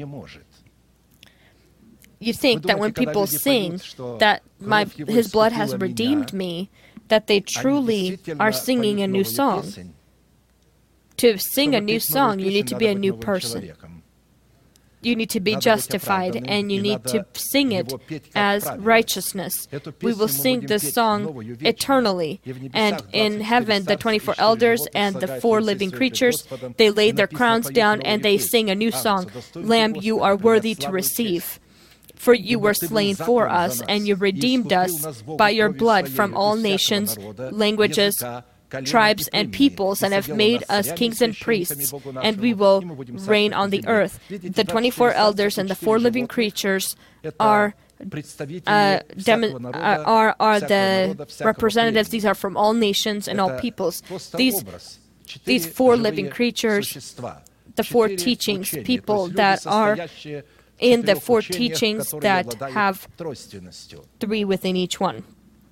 You think that when people sing that my his blood has redeemed me, that they truly are singing a new song. To sing a new song, you need to be a new person. You need to be justified, and you need to sing it as righteousness. We will sing this song eternally. And in heaven, the twenty-four elders and the four living creatures, they lay their crowns down and they sing a new song. Lamb, you are worthy to receive. For you were slain for us, and you redeemed us by your blood from all nations, languages, tribes, and peoples, and have made us kings and priests, and we will reign on the earth. The twenty-four elders and the four living creatures are uh, dem- are, are the representatives. These are from all nations and all peoples. These, these four living creatures, the four teachings, people that are in the four teachings that have three within each one.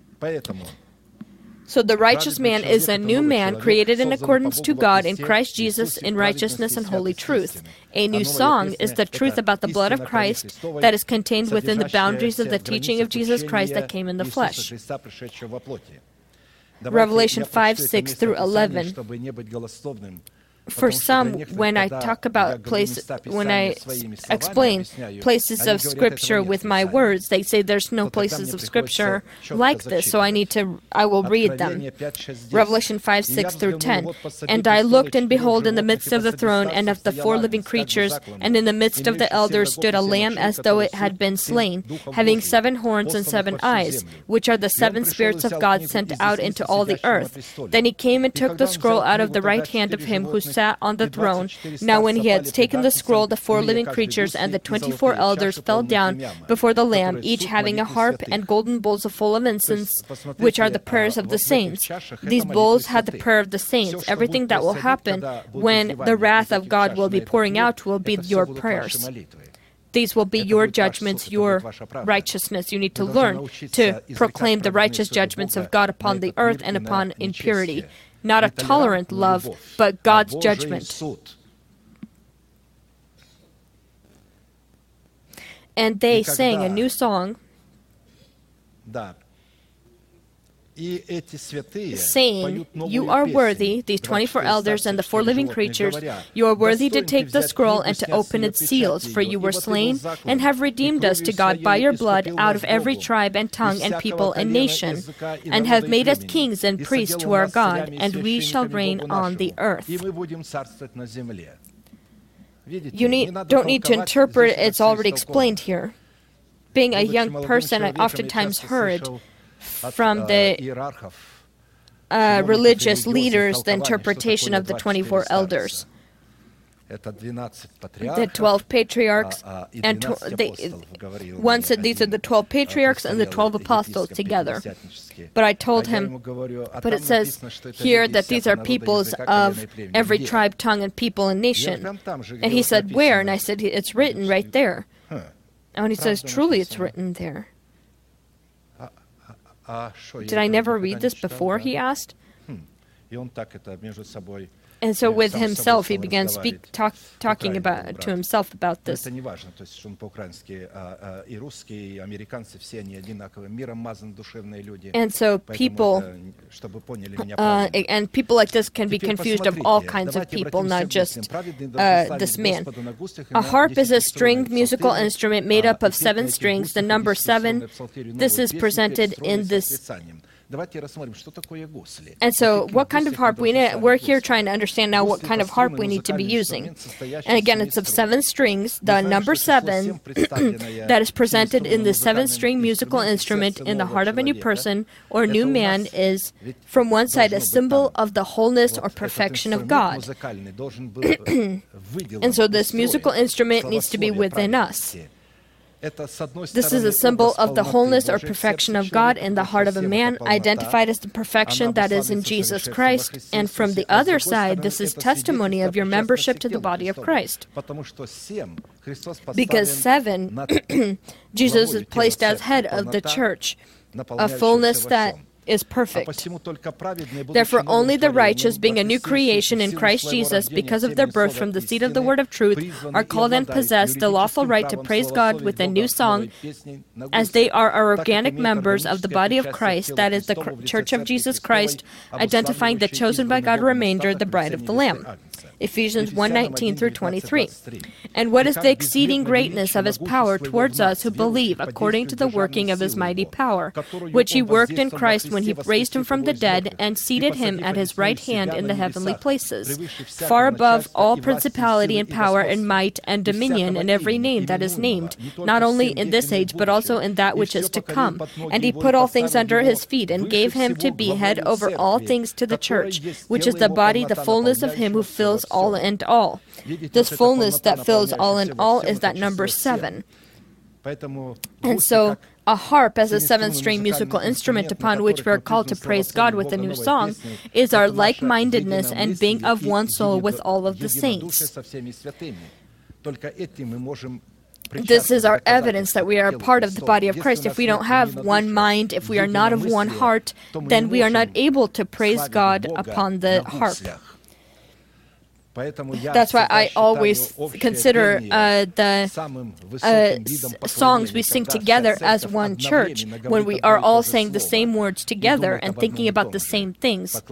So the righteous man is a new man created in accordance to God in Christ Jesus in righteousness and holy truth. A new song is the truth about the blood of Christ that is contained within the boundaries of the teaching of Jesus Christ that came in the flesh. Revelation five, six through eleven. For some, when I talk about places, when I explain places of Scripture with my words, they say there's no places of Scripture like this, so I need to, I will read them. Revelation five, six through ten. And I looked, and behold, in the midst of the throne and of the four living creatures, and in the midst of the elders stood a lamb as though it had been slain, having seven horns and seven eyes, which are the seven spirits of God sent out into all the earth. Then he came and took the scroll out of the right hand of him who sat on the throne. Now when he had taken the scroll, the four living creatures and the twenty-four elders fell down before the Lamb, each having a harp and golden bowls full of incense, which are the prayers of the saints. These bowls had the prayer of the saints. Everything that will happen when the wrath of God will be pouring out will be your prayers. These will be your judgments, your righteousness. You need to learn to proclaim the righteous judgments of God upon the earth and upon impurity. Not a tolerant love, but God's judgment. And they sang a new song, saying, you are worthy, these twenty-four elders and the four living creatures, you are worthy to take the scroll and to open its seals, for you were slain and have redeemed us to God by your blood out of every tribe and tongue and people and nation, and have made us kings and priests to our God, and we shall reign on the earth. You need, don't need to interpret it, it's already explained here. Being a young person, I oftentimes heard from the uh, religious leaders the interpretation of the twenty-four elders. The twelve patriarchs, and tw- they, one said these are the twelve patriarchs and the twelve apostles together. But I told him, but it says here that these are peoples of every tribe, tongue, and people and nation. And he said, where? And I said, it's written right there. And he says, truly it's written there. Did I never read this before, he asked. And so with himself, he began speak, talk, talking about to himself about this.
And
so people, uh, and people like this can be confused of all kinds of people, not just uh, this man. A harp is a stringed musical instrument made up of seven strings. The number seven, this is presented in this. And so what kind of harp we need, we're here trying to understand now what kind of harp we need to be using. And again, it's of seven strings. The number seven that is presented in the seven-string musical instrument in the heart of a new person or new man is, from one side, a symbol of the wholeness or perfection of God. And so this musical instrument needs to be within us. This is a symbol of the wholeness or perfection of God in the heart of a man, identified as the perfection that is in Jesus Christ. And from the other side, this is testimony of your membership to the body of Christ. Because seven, Jesus is placed as head of the church, a fullness that is perfect. Therefore, only the righteous, being a new creation in Christ Jesus, because of their birth from the seed of the word of truth, are called and possess the lawful right to praise God with a new song, as they are our organic members of the body of Christ, that is the Church of Jesus Christ, identifying the chosen by God remainder, the bride of the Lamb. Ephesians one nineteen through twenty-three. And what is the exceeding greatness of his power towards us who believe, according to the working of his mighty power, which he worked in Christ when he raised him from the dead and seated him at his right hand in the heavenly places, far above all principality and power and might and dominion and every name that is named, not only in this age, but also in that which is to come. And he put all things under his feet and gave him to be head over all things to the church, which is the body, the fullness of him who fills all and all. This fullness that fills all in all is that number seven. And so a harp, as a seven-string musical instrument upon which we are called to praise God with a new song, is our like-mindedness and being of one soul with all of the saints. This is our evidence that we are a part of the body of Christ. If we don't have one mind, if we are not of one heart, then we are not able to praise God upon the harp. That's why I always consider uh, the uh, songs we sing together as one church, when we are all saying the same words together and thinking about the same things.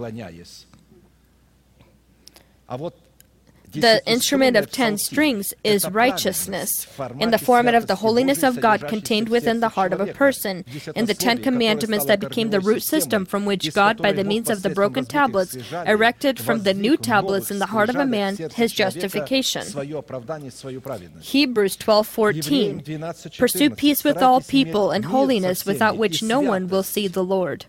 The instrument of ten strings is righteousness, in the format of the holiness of God contained within the heart of a person, in the Ten Commandments that became the root system from which God, by the means of the broken tablets, erected from the new tablets in the heart of a man his justification. Hebrews twelve fourteen. Pursue peace with all people and holiness, without which no one will see the Lord.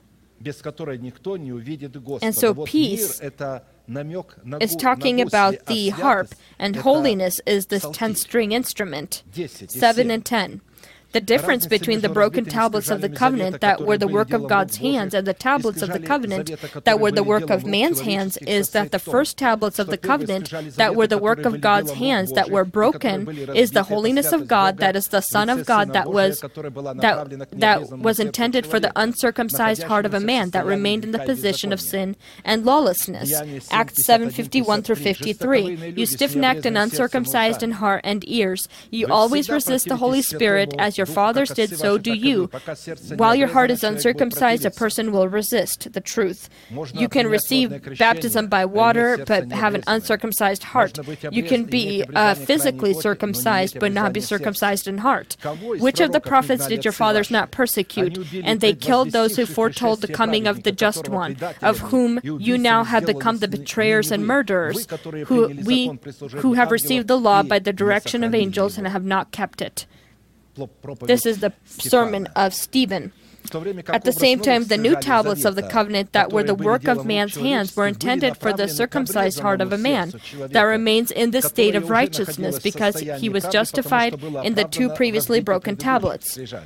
And so peace is talking about the harp, and holiness is this ten-string instrument, seven and ten. The difference between the broken tablets of the covenant that were the work of God's hands and the tablets of the covenant that were the work of man's hands is that the first tablets of the covenant that were the work of God's hands that were broken is the holiness of God, that is the Son of God that was that, that was intended for the uncircumcised heart of a man that remained in the position of sin and lawlessness. Acts seven fifty-one through fifty-three. You stiff-necked and uncircumcised in heart and ears, you always resist the Holy Spirit as your fathers did, so do you. While your heart is uncircumcised, a person will resist the truth. You can receive baptism by water, but have an uncircumcised heart. You can be uh, physically circumcised, but not be circumcised in heart. Which of the prophets did your fathers not persecute? And they killed those who foretold the coming of the Just One, of whom you now have become the betrayers and murderers, who we who have received the law by the direction of angels and have not kept it. This is the sermon of Stephen. At the same time, the new tablets of the covenant that were the work of man's hands were intended for the circumcised heart of a man that remains in the state of righteousness because he was justified in the two previously broken tablets.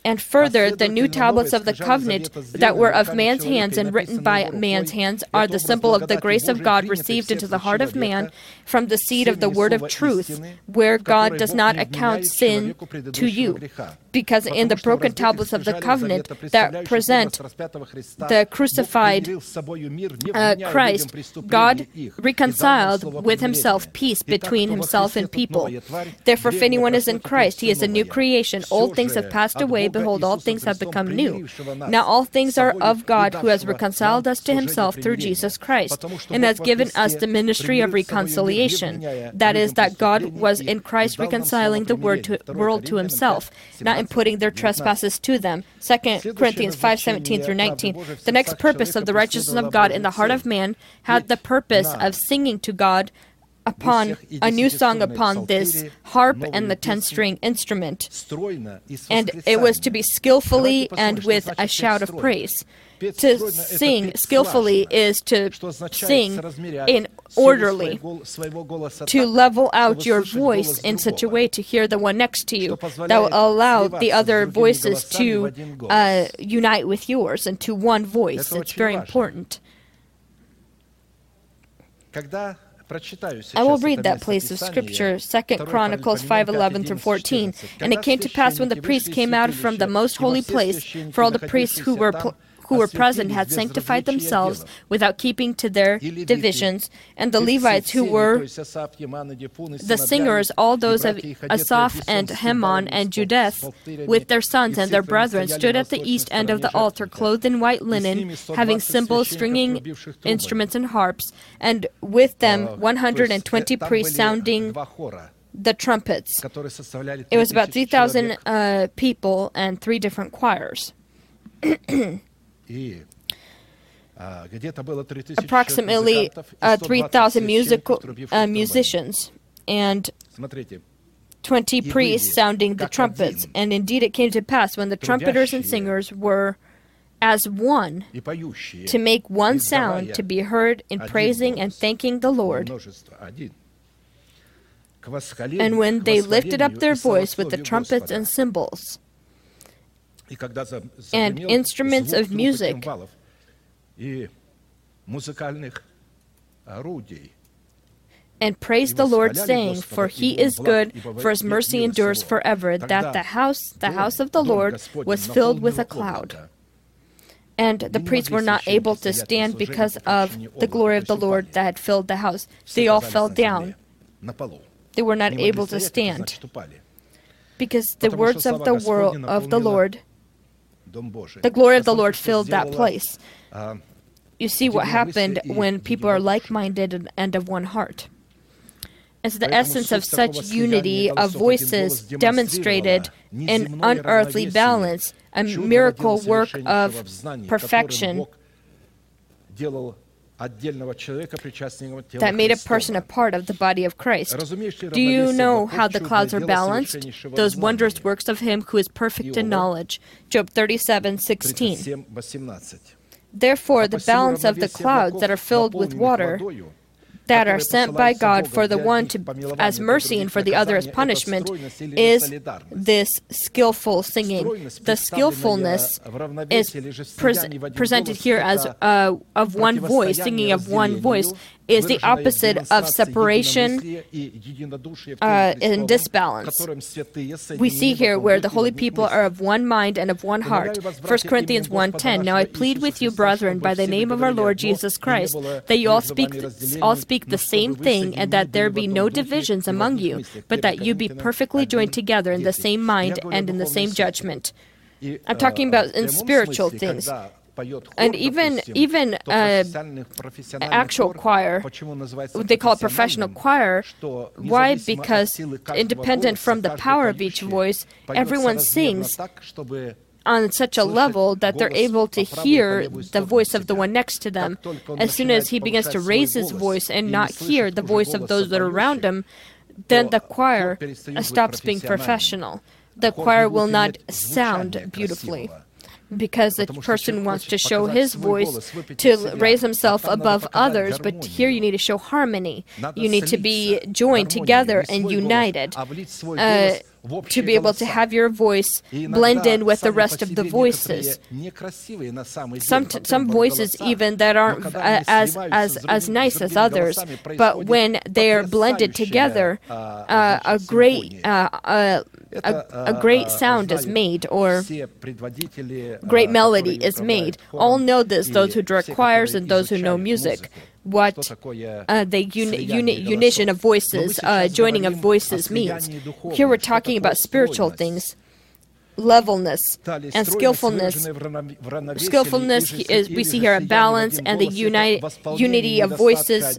And further, the new tablets of the covenant that were of man's hands and written by man's hands are the symbol of the grace of God received into the heart of man from the seed of the word of truth, where God does not account sin to you. Because in the broken tablets of the covenant that present the crucified uh, Christ, God reconciled with himself peace between himself and people. Therefore, if anyone is in Christ, he is a new creation. Old things have passed away. Behold, all things have become new. Now all things are of God, who has reconciled us to himself through Jesus Christ, and has given us the ministry of reconciliation. That is, that God was in Christ reconciling the world to, world to himself, not imputing their trespasses to them. Second Corinthians five seventeen through nineteen. The next purpose of the righteousness of God in the heart of man had the purpose of singing to God upon a new song upon this harp and the ten-string instrument. And it was to be skillfully and with a shout of praise. To sing skillfully is to sing in orderly, to level out your voice in such a way to hear the one next to you that will allow the other voices to uh, unite with yours into one voice. It's very important. I will read that place of Scripture, Second Chronicles five eleven through fourteen. And it came to pass when the priests came out from the most holy place, for all the priests who were pl- who were present had sanctified themselves without keeping to their divisions, and the Levites who were the singers, all those of Asaph and Heman and Judith, with their sons and their brethren, stood at the east end of the altar, clothed in white linen, having cymbals, stringing instruments, and harps, and with them one hundred twenty priests sounding the trumpets. It was about three thousand uh, people and three different choirs. Approximately uh, three thousand musical uh, musicians and twenty priests sounding the trumpets. And indeed it came to pass when the trumpeters and singers were as one to make one sound to be heard in praising and thanking the Lord. And when they lifted up their voice with the trumpets and cymbals and instruments of music, and praised the Lord, saying, for he is good, for his mercy endures forever, that the house, the house of the Lord, was filled with a cloud. And the priests were not able to stand because of the glory of the Lord that had filled the house. They all fell down. They were not able to stand because the words of the world of the Lord, the glory of the Lord filled that place. You see what happened when people are like-minded and of one heart. As the essence of such unity of voices demonstrated an unearthly balance, a miracle work of perfection that made a person a part of the body of Christ. Do you know how the clouds are balanced? Those wondrous works of him who is perfect in knowledge. Job thirty-seven sixteen. Therefore, the balance of the clouds that are filled with water, that are sent by God for the one to as mercy and for the other as punishment, is this skillful singing. The skillfulness is pres- presented here as uh, of one voice, singing of one voice, is the opposite of separation uh, and disbalance. We see here where the holy people are of one mind and of one heart. First Corinthians one ten. Now I plead with you, brethren, by the name of our Lord Jesus Christ, that you all speak all speak the same thing, and that there be no divisions among you, but that you be perfectly joined together in the same mind and in the same judgment. I'm talking about in spiritual things. And even even uh, actual choir, they call it professional choir. Why? Because independent from the power of each voice, everyone sings on such a level that they're able to hear the voice of the one next to them. As soon as he begins to raise his voice and not hear the voice of those that are around him, then the choir stops being professional. The choir will not sound beautifully. because the person wants to show his voice to raise himself above others, but here you need to show harmony. You need to be joined together and united uh, to be able to have your voice blend in with the rest of the voices. Some t- some voices even that aren't uh, as as as nice as others, but when they are blended together, uh, a great uh, uh, a, a great sound is made, or great melody is made. All know this, those who direct choirs and those who know music. What uh, the uni- uni- unison of voices, uh, joining of voices means. Here we're talking about spiritual things, levelness and skillfulness. Skillfulness is, we see here a balance, and the uni- unity of voices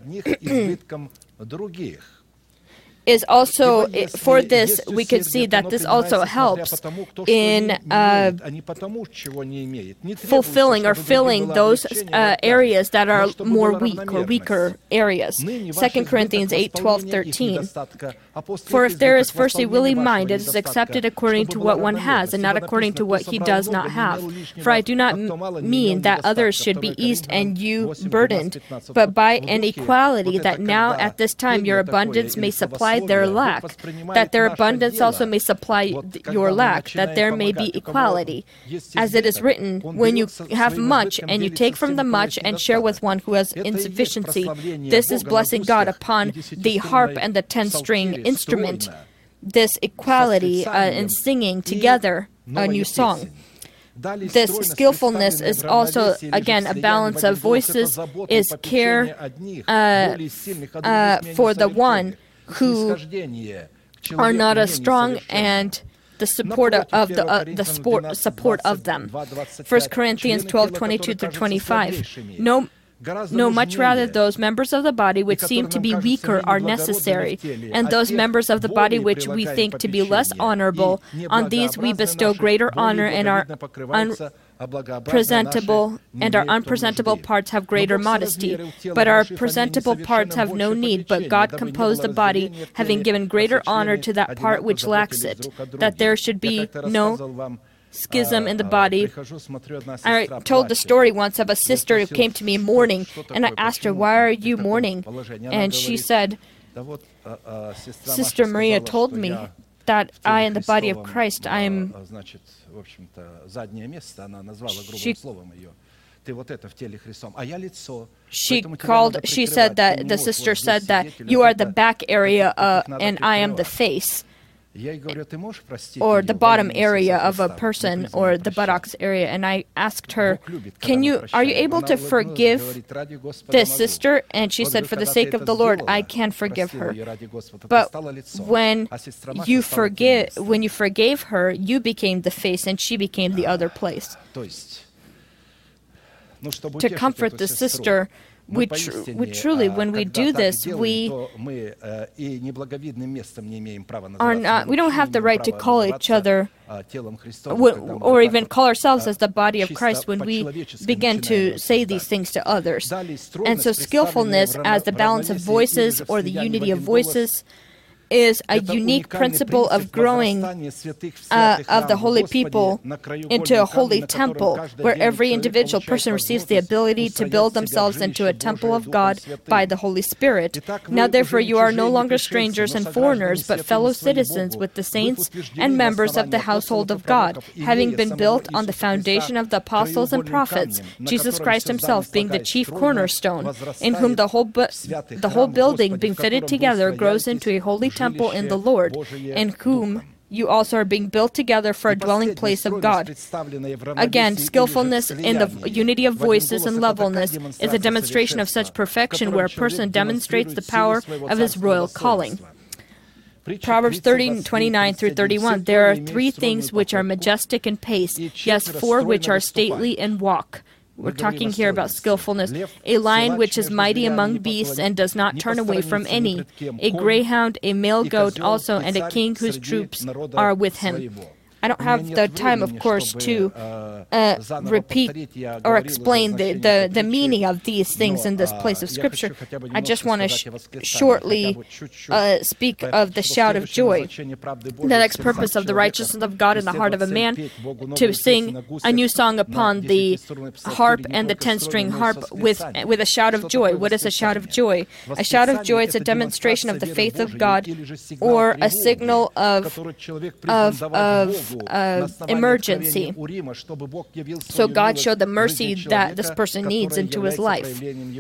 is also, for this, we could see that this also helps in uh, fulfilling or filling those uh, areas that are more weak or weaker areas. Second Corinthians eight, twelve, thirteen. For if there is first a willing mind, it is accepted according to what one has, and not according to what he does not have. For I do not m- mean that others should be eased and you burdened, but by an equality, that now at this time your abundance may supply their lack, that their abundance also may supply th- your lack, that there may be equality. As it is written, when you have much, and you take from the much and share with one who has insufficiency, this is blessing God upon the harp and the ten-string instrument, this equality uh, in singing together a new song. This skillfulness is also, again, a balance of voices, is care uh, uh, for the one who are not as strong, and the support of the uh, the sport, support of them. First Corinthians twelve, twenty-two through twenty-five. No. No, much rather those members of the body which seem to be weaker are necessary, and those members of the body which we think to be less honorable, on these we bestow greater honor, and our unpresentable and our unpresentable parts have greater modesty. But our presentable parts have no need, but God composed the body, having given greater honor to that part which lacks it, that there should be no schism in the body. I told the story once of a sister who came to me mourning, and I asked her, "Why are you mourning?" And she said, "Sister Maria told me that I, in the body of Christ, I am..." She, she called, she said that, the sister said that, "You are the back area uh, and I am the face." Or the bottom area of a person, or the buttocks area. And I asked her, "Can you, are you able to forgive this sister?" And she said, "For the sake of the Lord, I can forgive her." But when you forgive, when you forgave her, you became the face and she became the other place. To comfort the sister, We, tr- we truly, when we do this, we are not, we don't have the right to call each other, or even call ourselves as the body of Christ when we begin to say these things to others. And so skillfulness as the balance of voices, or the unity of voices, is a unique principle of growing uh, of the holy people into a holy temple, where every individual person receives the ability to build themselves into a temple of God by the Holy Spirit. Now therefore you are no longer strangers and foreigners, but fellow citizens with the saints and members of the household of God, having been built on the foundation of the apostles and prophets, Jesus Christ himself being the chief cornerstone, in whom the whole bu- the whole building being fitted together grows into a holy temple temple in the Lord, in whom you also are being built together for a dwelling place of God. Again, skillfulness in the unity of voices and levelness is a demonstration of such perfection, where a person demonstrates the power of his royal calling. Proverbs thirty, twenty-nine through thirty-one. There are three things which are majestic in pace, yes, four which are stately in walk. We're talking here about skillfulness. A lion which is mighty among beasts and does not turn away from any. A greyhound, a male goat also, and a king whose troops are with him. I don't have the time, of course, to uh, repeat or explain the, the, the meaning of these things in this place of Scripture. I just want to sh shortly uh, speak of the shout of joy. The next purpose of the righteousness of God in the heart of a man, to sing a new song upon the harp and the ten-string harp with, with a shout of joy. What is a shout of joy? A shout of joy is a demonstration of the faith of God, or a signal of, of, of uh, emergency. So God showed the mercy that this person needs into his life.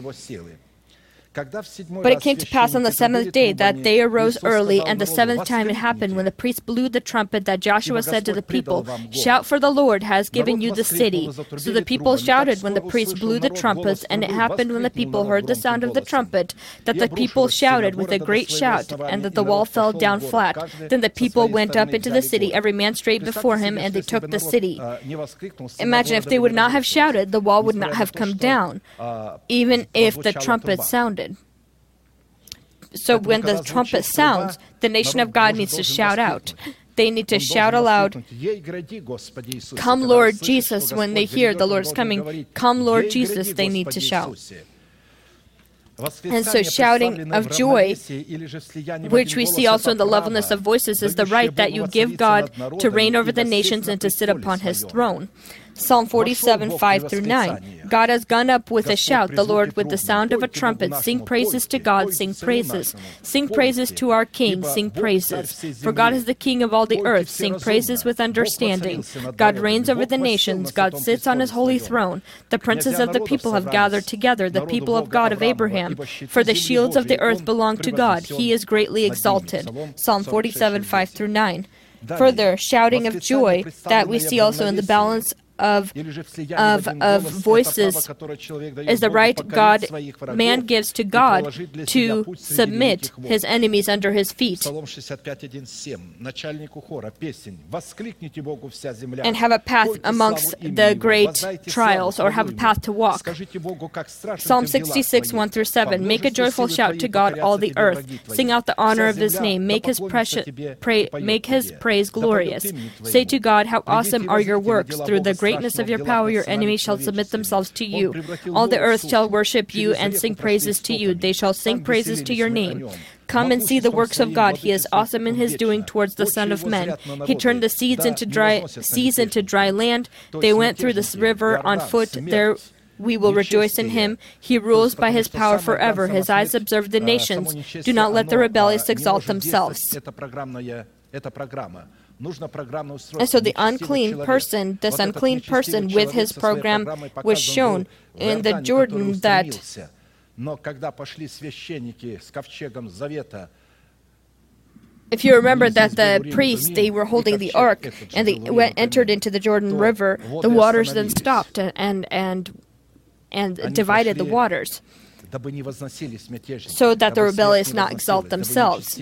But it came to pass on the seventh day that they arose early, and the seventh time it happened, when the priest blew the trumpet, that Joshua said to the people, "Shout, for the Lord has given you the city." So the people shouted when the priest blew the trumpets, and it happened when the people heard the sound of the trumpet, that the people shouted with a great shout, and that the wall fell down flat. Then the people went up into the city, every man straight before him, and they took the city. Imagine if they would not have shouted, the wall would not have come down, even if the trumpet sounded. So when the trumpet sounds, the nation of God needs to shout out. They need to shout aloud, "Come, Lord Jesus," when they hear the Lord is coming. "Come, Lord Jesus," they need to shout. And so shouting of joy, which we see also in the levelness of voices, is the right that you give God to reign over the nations and to sit upon his throne. Psalm forty-seven, five through nine. God has gone up with a shout, the Lord with the sound of a trumpet. Sing praises to God, sing praises. Sing praises to our King, sing praises. For God is the King of all the earth, sing praises with understanding. God reigns over the nations, God sits on his holy throne. The princes of the people have gathered together, the people of God of Abraham. For the shields of the earth belong to God, he is greatly exalted. Psalm forty-seven, five through nine. Further, shouting of joy that we see also in the balance Of, of, of voices is the right God man gives to God to submit his enemies under his feet and have a path amongst the great trials, or have a path to walk. Psalm sixty-six, one through seven. Make a joyful shout to God, all the earth. Sing out the honor of his name. Make his, precious, pray, make his praise glorious. Say to God, how awesome are your works. Through the greatness of your power, your enemies shall submit themselves to you. All the earth shall worship you and sing praises to you. They shall sing praises to your name. Come and see the works of God. He is awesome in his doing towards the Son of Men. He turned the seas into dry seas into dry land. They went through this river on foot. There we will rejoice in him. He rules by his power forever. His eyes observe the nations. Do not let the rebellious exalt themselves. And so the unclean person, this unclean person with his program was shown in the Jordan that if you remember that the priests, they were holding the ark and they went, entered into the Jordan River, the waters then stopped and, and, and divided the waters so that the rebellious not exalt themselves.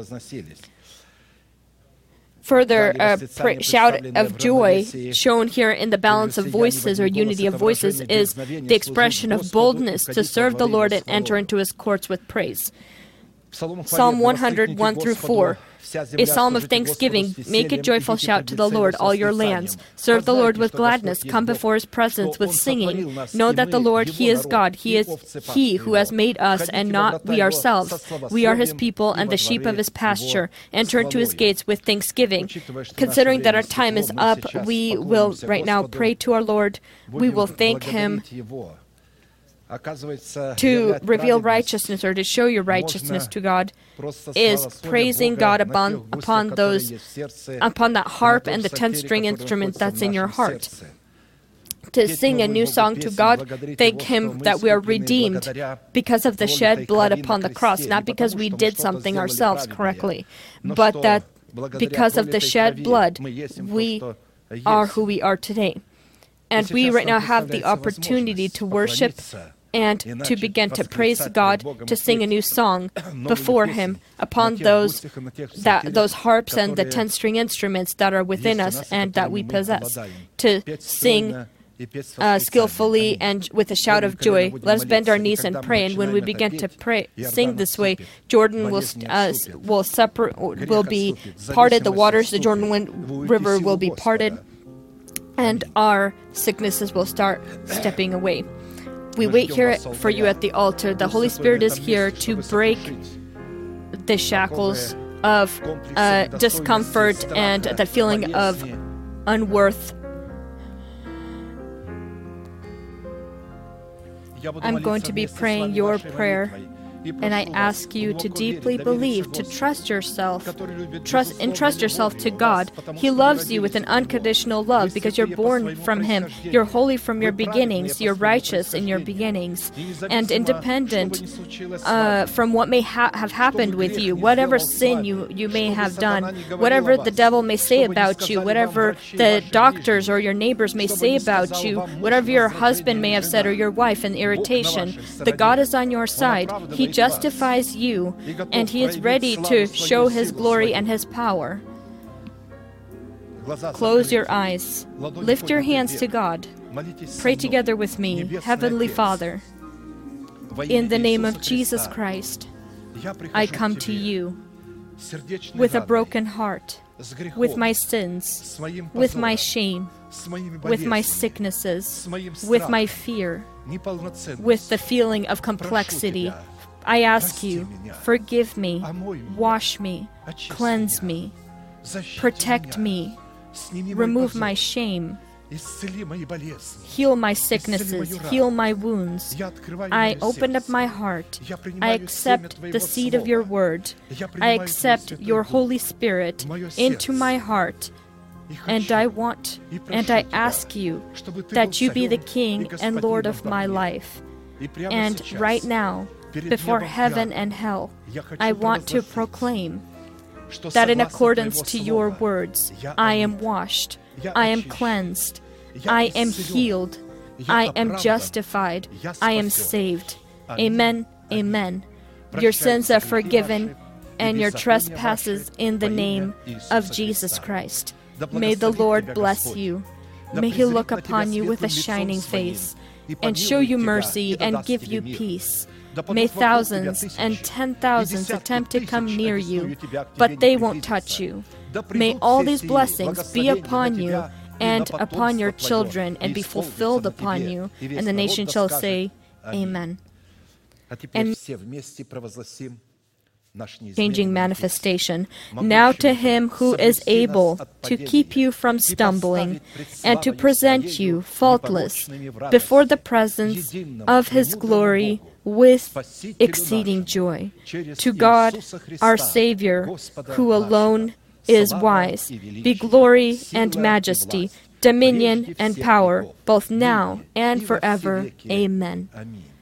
Further, a uh, shout of joy shown here in the balance of voices or unity of voices is the expression of boldness to serve the Lord and enter into his courts with praise. Psalm one hundred, one through four. A psalm of thanksgiving. Make a joyful shout to the Lord, all your lands. Serve the Lord with gladness. Come before his presence with singing. Know that the Lord, he is God. He is he who has made us and not we ourselves. We are his people and the sheep of his pasture. Enter into his gates with thanksgiving. Considering that our time is up, we will right now pray to our Lord. We will thank him to reveal righteousness or to show your righteousness to God is praising God upon, upon those, upon that harp and the ten-string instrument that's in your heart. To sing a new song to God, thank him that we are redeemed because of the shed blood upon the cross, not because we did something ourselves correctly, but that because of the shed blood, we are who we are today. And we right now have the opportunity to worship and to begin to praise God, to sing a new song before him upon those that those harps and the ten-string instruments that are within us and that we possess, to sing uh, skillfully and with a shout of joy. Let us bend our knees and pray. And when we begin to pray, sing this way, Jordan will uh, will separate, will be parted. The waters, the Jordan wind, River will be parted, and our sicknesses will start stepping away. We wait here for you at the altar. The Holy Spirit is here to break the shackles of uh, discomfort and that feeling of unworth. I'm going to be praying your prayer, and I ask you to deeply believe, to trust yourself, trust entrust yourself to God. He loves you with an unconditional love because you're born from Him. You're holy from your beginnings. You're righteous in your beginnings, and independent uh, from what may ha- have happened with you, whatever sin you, you may have done, whatever the devil may say about you, whatever the doctors or your neighbors may say about you, whatever your husband may have said or your wife in irritation. The God is on your side. He justifies you, and He is ready to show His glory and His power. Close your eyes. Lift your hands to God. Pray together with me. Heavenly Father, in the name of Jesus Christ, I come to you with a broken heart, with my sins, with my shame, with my sicknesses, with my fear, with the feeling of complexity. I ask you, forgive me, wash me, cleanse me, protect me, remove my shame, heal my sicknesses, heal my wounds. I open up my heart. I accept the seed of your word. I accept your Holy Spirit into my heart. And I want and I ask you that you be the King and Lord of my life. And right now, before heaven and hell, I want to proclaim that in accordance to your words, I am washed, I am cleansed, I am healed, I am justified, I am saved. Amen, amen. Your sins are forgiven and your trespasses in the name of Jesus Christ. May the Lord bless you. May He look upon you with a shining face and show you mercy and give you peace. May thousands and ten thousands attempt to come near you, but they won't touch you. May all these blessings be upon you and upon your children and be fulfilled upon you. And the nation shall say, Amen. And changing manifestation. Now to Him who is able to keep you from stumbling and to present you faultless before the presence of His glory with exceeding joy. To God, our Savior, who alone is wise, be glory and majesty, dominion and power, both now and forever. Amen.